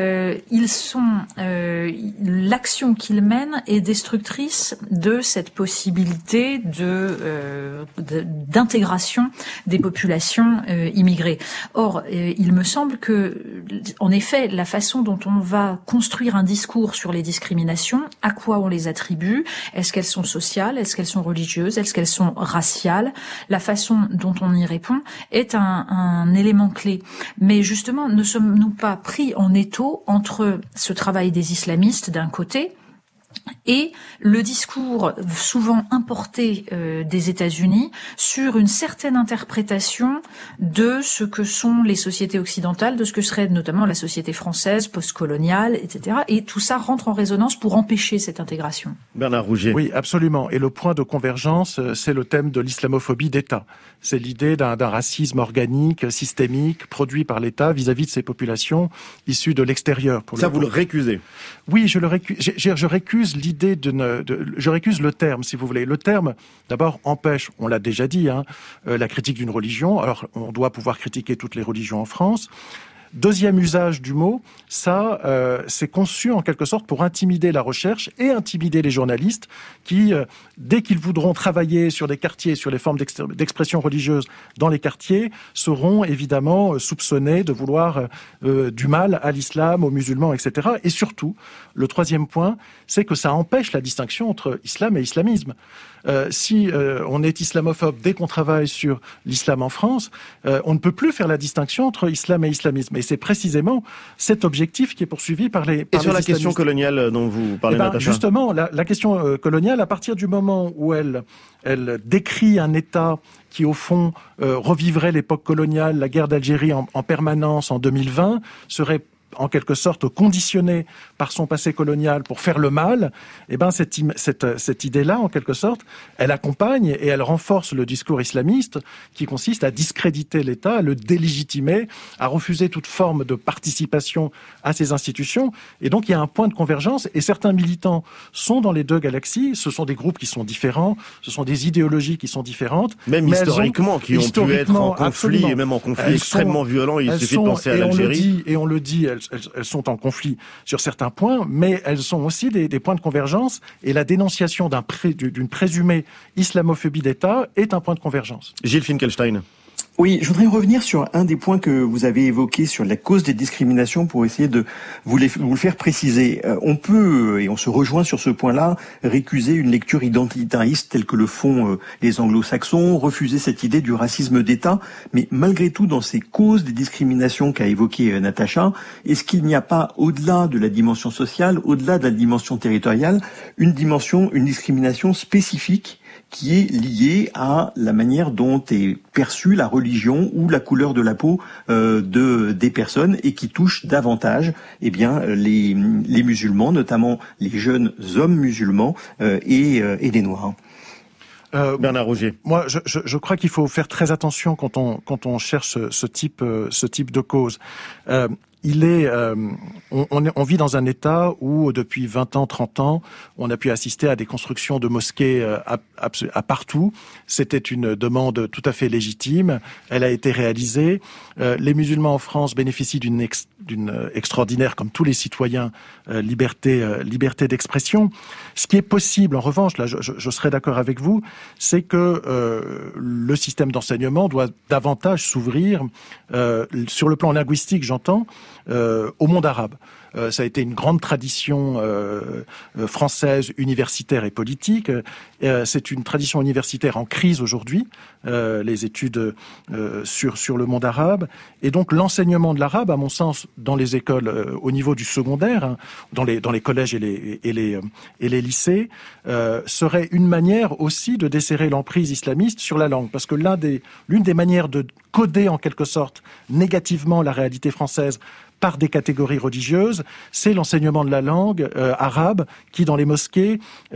l'action qu'ils mènent est destructrice de cette possibilité d'intégration des populations immigrées. Or, il me semble que, en effet, la façon dont on va construire un discours sur les discriminations, à quoi on les attribue, est-ce qu'elles sont sociales, est-ce qu'elles sont religieuses, est-ce qu'elles sont raciales, la façon dont on y répond est un élément clé. Mais justement, ne sommes-nous pas pris en étau entre ce travail des islamistes d'un côté et le discours souvent importé des États-Unis sur une certaine interprétation de ce que sont les sociétés occidentales, de ce que serait notamment la société française, postcoloniale, etc. Et tout ça rentre en résonance pour empêcher cette intégration. Bernard Rougier. Oui, absolument. Et le point de convergence, c'est le thème de l'islamophobie d'État. C'est l'idée d'un racisme organique, systémique, produit par l'État vis-à-vis de ces populations issues de l'extérieur. Ça, vous le récusez? Oui, je récuse l'idée je récuse le terme, si vous voulez. Le terme, d'abord, empêche, on l'a déjà dit, la critique d'une religion. Alors, on doit pouvoir critiquer toutes les religions en France. Deuxième usage du mot, ça, c'est conçu en quelque sorte pour intimider la recherche et intimider les journalistes qui, dès qu'ils voudront travailler sur des quartiers, sur les formes d'expression religieuse dans les quartiers, seront évidemment soupçonnés de vouloir du mal à l'islam, aux musulmans, etc. Et surtout, le troisième point, c'est que ça empêche la distinction entre islam et islamisme. Si on est islamophobe dès qu'on travaille sur l'islam en France, on ne peut plus faire la distinction entre islam et islamisme. Et c'est précisément cet objectif qui est poursuivi par les Et sur la islamistes. question coloniale dont vous parlez, Natacha. Justement, la question coloniale, à partir du moment où elle décrit un État qui, au fond, revivrait l'époque coloniale, la guerre d'Algérie en permanence en 2020, serait en quelque sorte conditionné par son passé colonial pour faire le mal, eh ben cette idée-là, en quelque sorte, elle accompagne et elle renforce le discours islamiste qui consiste à discréditer l'État, à le délégitimer, à refuser toute forme de participation à ces institutions. Et donc il y a un point de convergence et certains militants sont dans les deux galaxies. Ce sont des groupes qui sont différents, ce sont des idéologies qui sont différentes. Même mais historiquement, qui ont pu être en conflit, absolument, et même en conflit extrêmement violent. Il suffit de penser à l'Algérie. Et on le dit, elles sont en conflit sur certains points, mais elles sont aussi des points de convergence, et la dénonciation d'une présumée islamophobie d'État est un point de convergence. Gilles Finkelstein. Oui, je voudrais revenir sur un des points que vous avez évoqué sur la cause des discriminations pour essayer de vous le faire préciser. On peut, et on se rejoint sur ce point-là, récuser une lecture identitariste telle que le font les anglo-saxons, refuser cette idée du racisme d'État, mais malgré tout, dans ces causes des discriminations qu'a évoqué Natacha, est-ce qu'il n'y a pas, au-delà de la dimension sociale, au-delà de la dimension territoriale, une discrimination spécifique qui est liée à la manière dont est perçue la religion ou la couleur de la peau des personnes et qui touche davantage les musulmans, notamment les jeunes hommes musulmans et les Noirs. Bernard Rougier. Moi, je crois qu'il faut faire très attention quand on cherche ce type de cause. On vit dans un État où, depuis 20 ans, 30 ans, on a pu assister à des constructions de mosquées à partout. C'était une demande tout à fait légitime. Elle a été réalisée. Les musulmans en France bénéficient d'une extraordinaire, comme tous les citoyens, liberté d'expression. Ce qui est possible, en revanche, là, je serais d'accord avec vous, c'est que le système d'enseignement doit davantage s'ouvrir, sur le plan linguistique, j'entends, au monde arabe. Ça a été une grande tradition française, universitaire et politique. C'est une tradition universitaire en crise aujourd'hui, les études sur le monde arabe. Et donc l'enseignement de l'arabe, à mon sens, dans les écoles au niveau du secondaire, dans les collèges et les lycées, serait une manière aussi de desserrer l'emprise islamiste sur la langue. Parce que l'une des manières de coder en quelque sorte négativement la réalité française par des catégories religieuses, c'est l'enseignement de la langue arabe qui, dans les mosquées,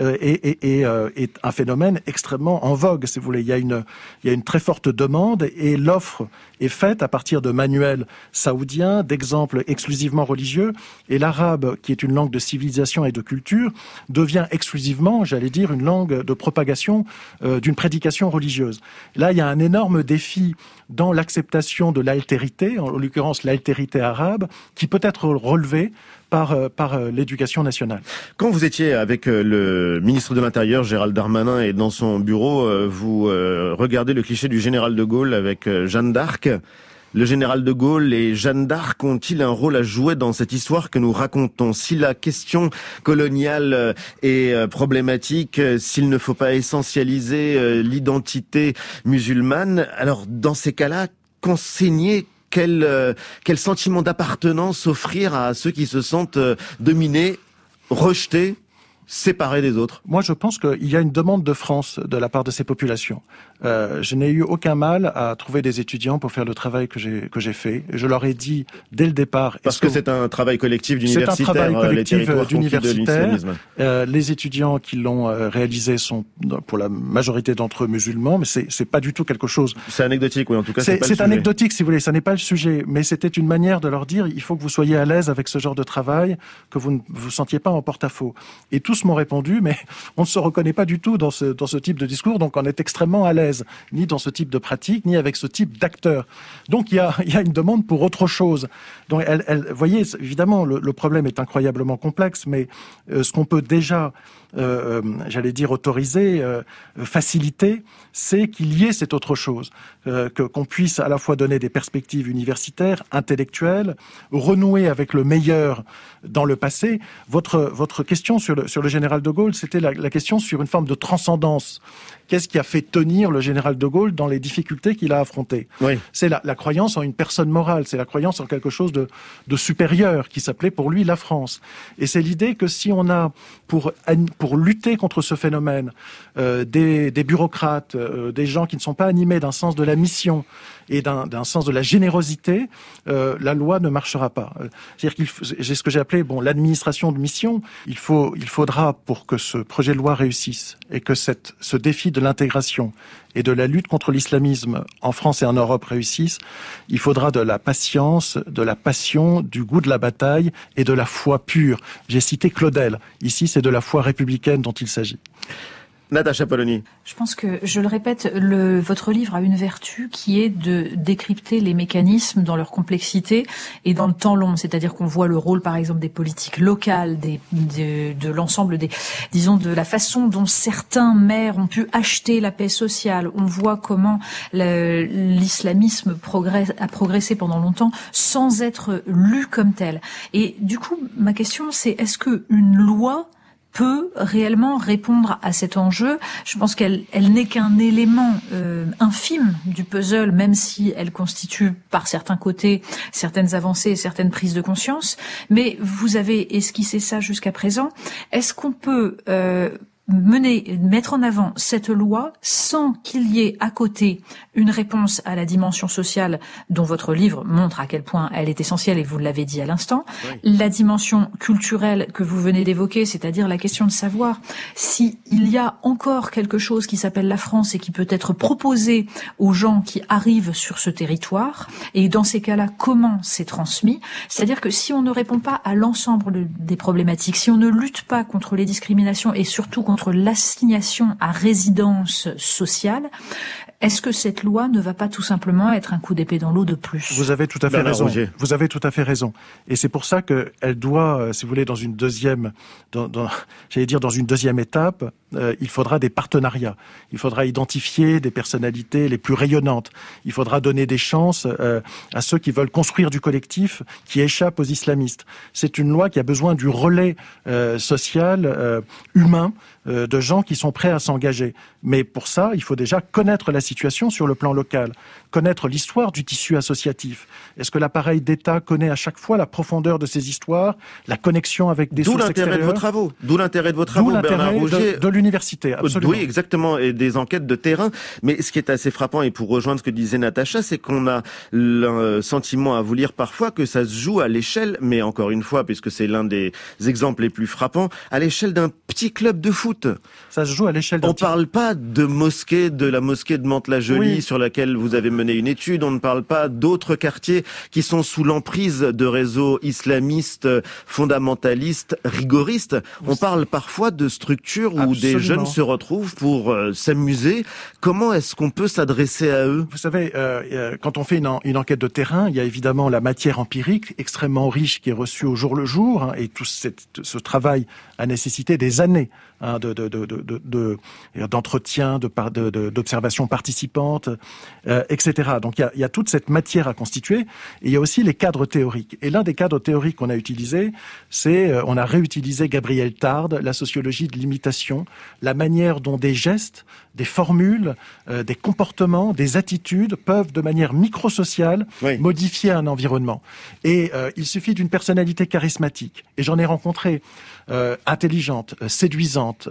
est un phénomène extrêmement en vogue, si vous voulez. Il y a une très forte demande et l'offre est faite à partir de manuels saoudiens, d'exemples exclusivement religieux, et l'arabe, qui est une langue de civilisation et de culture, devient exclusivement, j'allais dire, une langue de propagation d'une prédication religieuse. Là, il y a un énorme défi dans l'acceptation de l'altérité, en l'occurrence l'altérité arabe, qui peut être relevée par l'éducation nationale. Quand vous étiez avec le ministre de l'Intérieur, Gérald Darmanin, et dans son bureau, vous regardez le cliché du général de Gaulle avec Jeanne d'Arc. Le général de Gaulle et Jeanne d'Arc ont-ils un rôle à jouer dans cette histoire que nous racontons? Si la question coloniale est problématique, s'il ne faut pas essentialiser l'identité musulmane, alors dans ces cas-là, qu'enseigner? Quel sentiment d'appartenance offrir à ceux qui se sentent dominés, rejetés séparés des autres? Moi, je pense qu'il y a une demande de France de la part de ces populations. Je n'ai eu aucun mal à trouver des étudiants pour faire le travail que j'ai fait. Je leur ai dit dès le départ... Parce que c'est un travail collectif d'universitaire. C'est un travail collectif d'universitaire. De les étudiants qui l'ont réalisé sont, pour la majorité d'entre eux, musulmans, mais c'est pas du tout quelque chose... C'est anecdotique, oui, en tout cas, c'est pas le sujet. C'est anecdotique, si vous voulez, ça n'est pas le sujet, mais c'était une manière de leur dire, il faut que vous soyez à l'aise avec ce genre de travail, que vous ne vous sentiez pas en porte-à-faux. Et tous m'ont répondu, mais on ne se reconnaît pas du tout dans ce type de discours, donc on est extrêmement à l'aise, ni dans ce type de pratique, ni avec ce type d'acteurs. Donc il y a une demande pour autre chose. Donc vous voyez, évidemment, le problème est incroyablement complexe, mais ce qu'on peut déjà, j'allais dire, autoriser, faciliter, c'est qu'il y ait cette autre chose, qu'on puisse à la fois donner des perspectives universitaires, intellectuelles, renouer avec le meilleur dans le passé. Votre question sur le général de Gaulle, c'était la question sur une forme de transcendance. Qu'est-ce qui a fait tenir le général de Gaulle dans les difficultés qu'il a affrontées? Oui. C'est la croyance en une personne morale, c'est la croyance en quelque chose de supérieur qui s'appelait pour lui la France. Et c'est l'idée que si on a, pour lutter contre ce phénomène, des bureaucrates, des gens qui ne sont pas animés d'un sens de la mission et d'un sens de la générosité, la loi ne marchera pas. C'est-à-dire j'ai ce que j'ai appelé l'administration de mission. Il faudra, pour que ce projet de loi réussisse et que ce défi de l'intégration et de la lutte contre l'islamisme en France et en Europe réussisse, il faudra de la patience, de la passion, du goût de la bataille et de la foi pure. J'ai cité Claudel. Ici, c'est de la foi républicaine dont il s'agit. Natacha Polony. Je pense que, je le répète, votre livre a une vertu qui est de décrypter les mécanismes dans leur complexité et dans le temps long. C'est-à-dire qu'on voit le rôle, par exemple, des politiques locales, de l'ensemble de la façon dont certains maires ont pu acheter la paix sociale. On voit comment l'islamisme a progressé pendant longtemps sans être lu comme tel. Et du coup, ma question, c'est est-ce que une loi peut réellement répondre à cet enjeu? Je pense qu'elle n'est qu'un élément infime du puzzle, même si elle constitue par certains côtés certaines avancées et certaines prises de conscience. Mais vous avez esquissé ça jusqu'à présent. Est-ce qu'on peut mettre en avant cette loi sans qu'il y ait à côté une réponse à la dimension sociale dont votre livre montre à quel point elle est essentielle et vous l'avez dit à l'instant, oui. La dimension culturelle que vous venez d'évoquer, c'est-à-dire la question de savoir si il y a encore quelque chose qui s'appelle la France et qui peut être proposé aux gens qui arrivent sur ce territoire, et dans ces cas-là, comment c'est transmis. C'est-à-dire que si on ne répond pas à l'ensemble des problématiques, si on ne lutte pas contre les discriminations et surtout contre l'assignation à résidence sociale, est-ce que cette loi ne va pas tout simplement être un coup d'épée dans l'eau de plus? Vous avez tout à fait raison. Roger. Vous avez tout à fait raison. Et c'est pour ça qu'elle doit, si vous voulez, dans une deuxième étape, il faudra des partenariats. Il faudra identifier des personnalités les plus rayonnantes. Il faudra donner des chances à ceux qui veulent construire du collectif qui échappe aux islamistes. C'est une loi qui a besoin du relais social, humain, de gens qui sont prêts à s'engager. Mais pour ça, il faut déjà connaître la situation sur le plan local, connaître l'histoire du tissu associatif. Est-ce que l'appareil d'État connaît à chaque fois la profondeur de ces histoires, la connexion avec des sources extérieures? D'où l'intérêt de vos travaux, Bernard Roger. De l'université, absolument. Oui, exactement, et des enquêtes de terrain. Mais ce qui est assez frappant, et pour rejoindre ce que disait Natacha, c'est qu'on a le sentiment à vous lire parfois que ça se joue à l'échelle, mais encore une fois, puisque c'est l'un des exemples les plus frappants, à l'échelle d'un petit club de foot. Ça se joue à l'échelle d'un On parle pas de mosquée, de la mosquée de Mantes-la-Jolie, oui, sur laquelle vous avez mené une étude. On ne parle pas d'autres quartiers qui sont sous l'emprise de réseaux islamistes, fondamentalistes, rigoristes. On parle parfois de structures où Absolument. Des jeunes se retrouvent pour s'amuser. Comment est-ce qu'on peut s'adresser à eux? Vous savez, quand on fait une enquête de terrain, il y a évidemment la matière empirique extrêmement riche qui est reçue au jour le jour, hein, et tout ce travail a nécessité des années d'entretien, d'observation participante, etc. Donc il y a toute cette matière à constituer, et il y a aussi les cadres théoriques. Et l'un des cadres théoriques qu'on a utilisé, on a réutilisé Gabriel Tarde, la sociologie de l'imitation, la manière dont des gestes, des formules, des comportements, des attitudes peuvent de manière microsociale modifier un environnement. Et il suffit d'une personnalité charismatique. Et j'en ai rencontré intelligente, séduisante,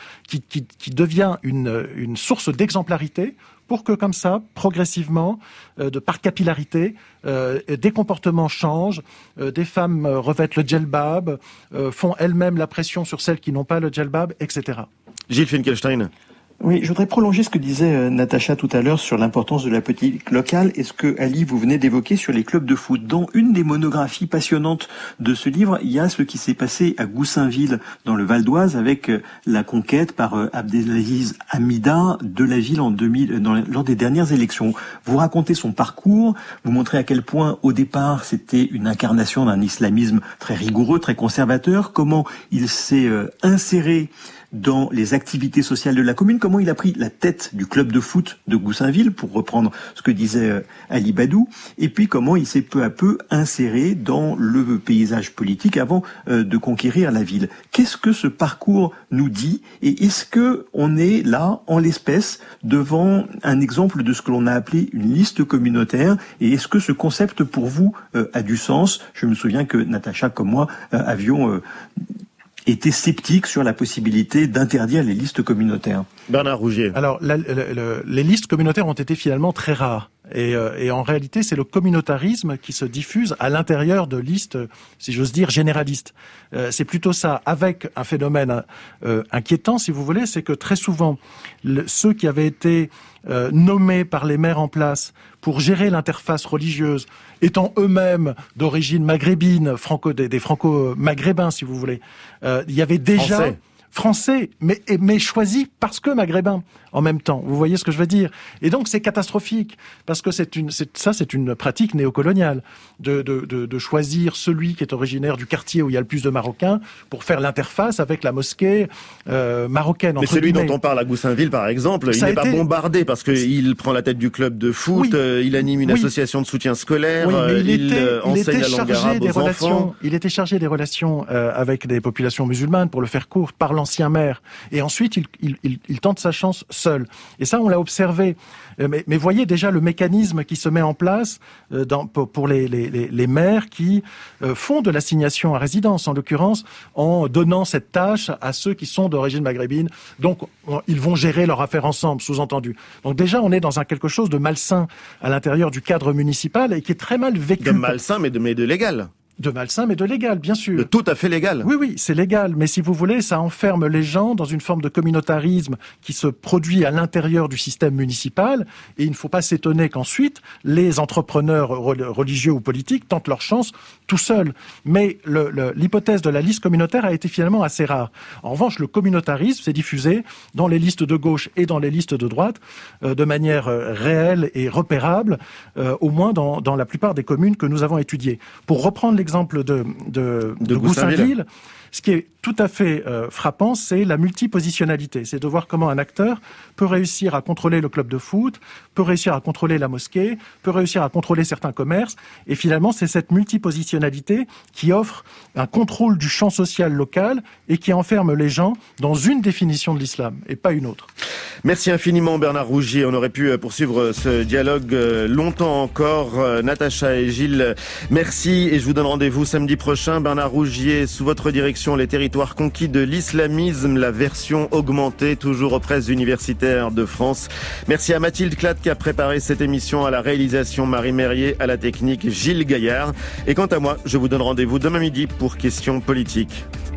qui devient une source d'exemplarité pour que comme ça, progressivement, par capillarité, des comportements changent, des femmes revêtent le djellbab, font elles-mêmes la pression sur celles qui n'ont pas le djellbab, etc. Gilles Finkelstein. Oui, je voudrais prolonger ce que disait Natacha tout à l'heure sur l'importance de la politique locale et ce que, Ali, vous venez d'évoquer sur les clubs de foot. Dans une des monographies passionnantes de ce livre, il y a ce qui s'est passé à Goussainville, dans le Val d'Oise, avec la conquête par Abdelaziz Hamida de la ville lors des dernières élections. Vous racontez son parcours, vous montrez à quel point, au départ, c'était une incarnation d'un islamisme très rigoureux, très conservateur, comment il s'est inséré dans les activités sociales de la commune, comment il a pris la tête du club de foot de Goussainville, pour reprendre ce que disait Ali Badou, et puis comment il s'est peu à peu inséré dans le paysage politique avant de conquérir la ville. Qu'est-ce que ce parcours nous dit, et est-ce que on est là, en l'espèce, devant un exemple de ce que l'on a appelé une liste communautaire, et est-ce que ce concept pour vous a du sens? Je me souviens que Natacha, comme moi, avions était sceptique sur la possibilité d'interdire les listes communautaires. Bernard Rougier. Alors, les listes communautaires ont été finalement très rares. Et en réalité, c'est le communautarisme qui se diffuse à l'intérieur de listes, si j'ose dire, généralistes. C'est plutôt ça, avec un phénomène inquiétant, si vous voulez, c'est que très souvent, ceux qui avaient été nommés par les maires en place pour gérer l'interface religieuse, étant eux-mêmes d'origine maghrébine, des franco-maghrébins, si vous voulez, il y avait déjà... Français, mais choisis parce que maghrébins en même temps. Vous voyez ce que je veux dire? Et donc c'est catastrophique parce que c'est une pratique néocoloniale de choisir celui qui est originaire du quartier où il y a le plus de Marocains pour faire l'interface avec la mosquée marocaine. Mais celui dont on parle à Goussainville, par exemple, il n'est pas bombardé parce qu'il prend la tête du club de foot, il anime une association de soutien scolaire, il enseigne la langue arabe aux enfants. Il était chargé des relations avec des populations musulmanes, pour le faire court, par l'ancien maire. Et ensuite, il tente sa chance seul. Et ça, on l'a observé. Mais voyez déjà le mécanisme qui se met en place pour les maires qui font de l'assignation à résidence, en l'occurrence, en donnant cette tâche à ceux qui sont d'origine maghrébine. Donc, ils vont gérer leur affaire ensemble, sous-entendu. Donc déjà, on est dans quelque chose de malsain à l'intérieur du cadre municipal et qui est très mal vécu. De malsain, mais de légal. De malsain, mais de légal, bien sûr. De tout à fait légal. Oui, c'est légal. Mais si vous voulez, ça enferme les gens dans une forme de communautarisme qui se produit à l'intérieur du système municipal. Et il ne faut pas s'étonner qu'ensuite, les entrepreneurs religieux ou politiques tentent leur chance tout seuls. Mais l'hypothèse de la liste communautaire a été finalement assez rare. En revanche, le communautarisme s'est diffusé dans les listes de gauche et dans les listes de droite de manière réelle et repérable, au moins dans la plupart des communes que nous avons étudiées. Pour reprendre l'exemple de Goussainville, ce qui est tout à fait frappant, c'est la multipositionnalité. C'est de voir comment un acteur peut réussir à contrôler le club de foot, peut réussir à contrôler la mosquée, peut réussir à contrôler certains commerces. Et finalement, c'est cette multipositionnalité qui offre un contrôle du champ social local et qui enferme les gens dans une définition de l'islam et pas une autre. Merci infiniment Bernard Rougier. On aurait pu poursuivre ce dialogue longtemps encore. Natacha et Gilles, merci. Et je vous donne rendez-vous samedi prochain. Bernard Rougier, sous votre direction, les territoires conquis de l'islamisme, la version augmentée, toujours aux presses universitaires de France. Merci à Mathilde Clatte qui a préparé cette émission, à la réalisation Marie Merrier, à la technique Gilles Gaillard. Et quant à moi, je vous donne rendez-vous demain midi pour Questions politiques.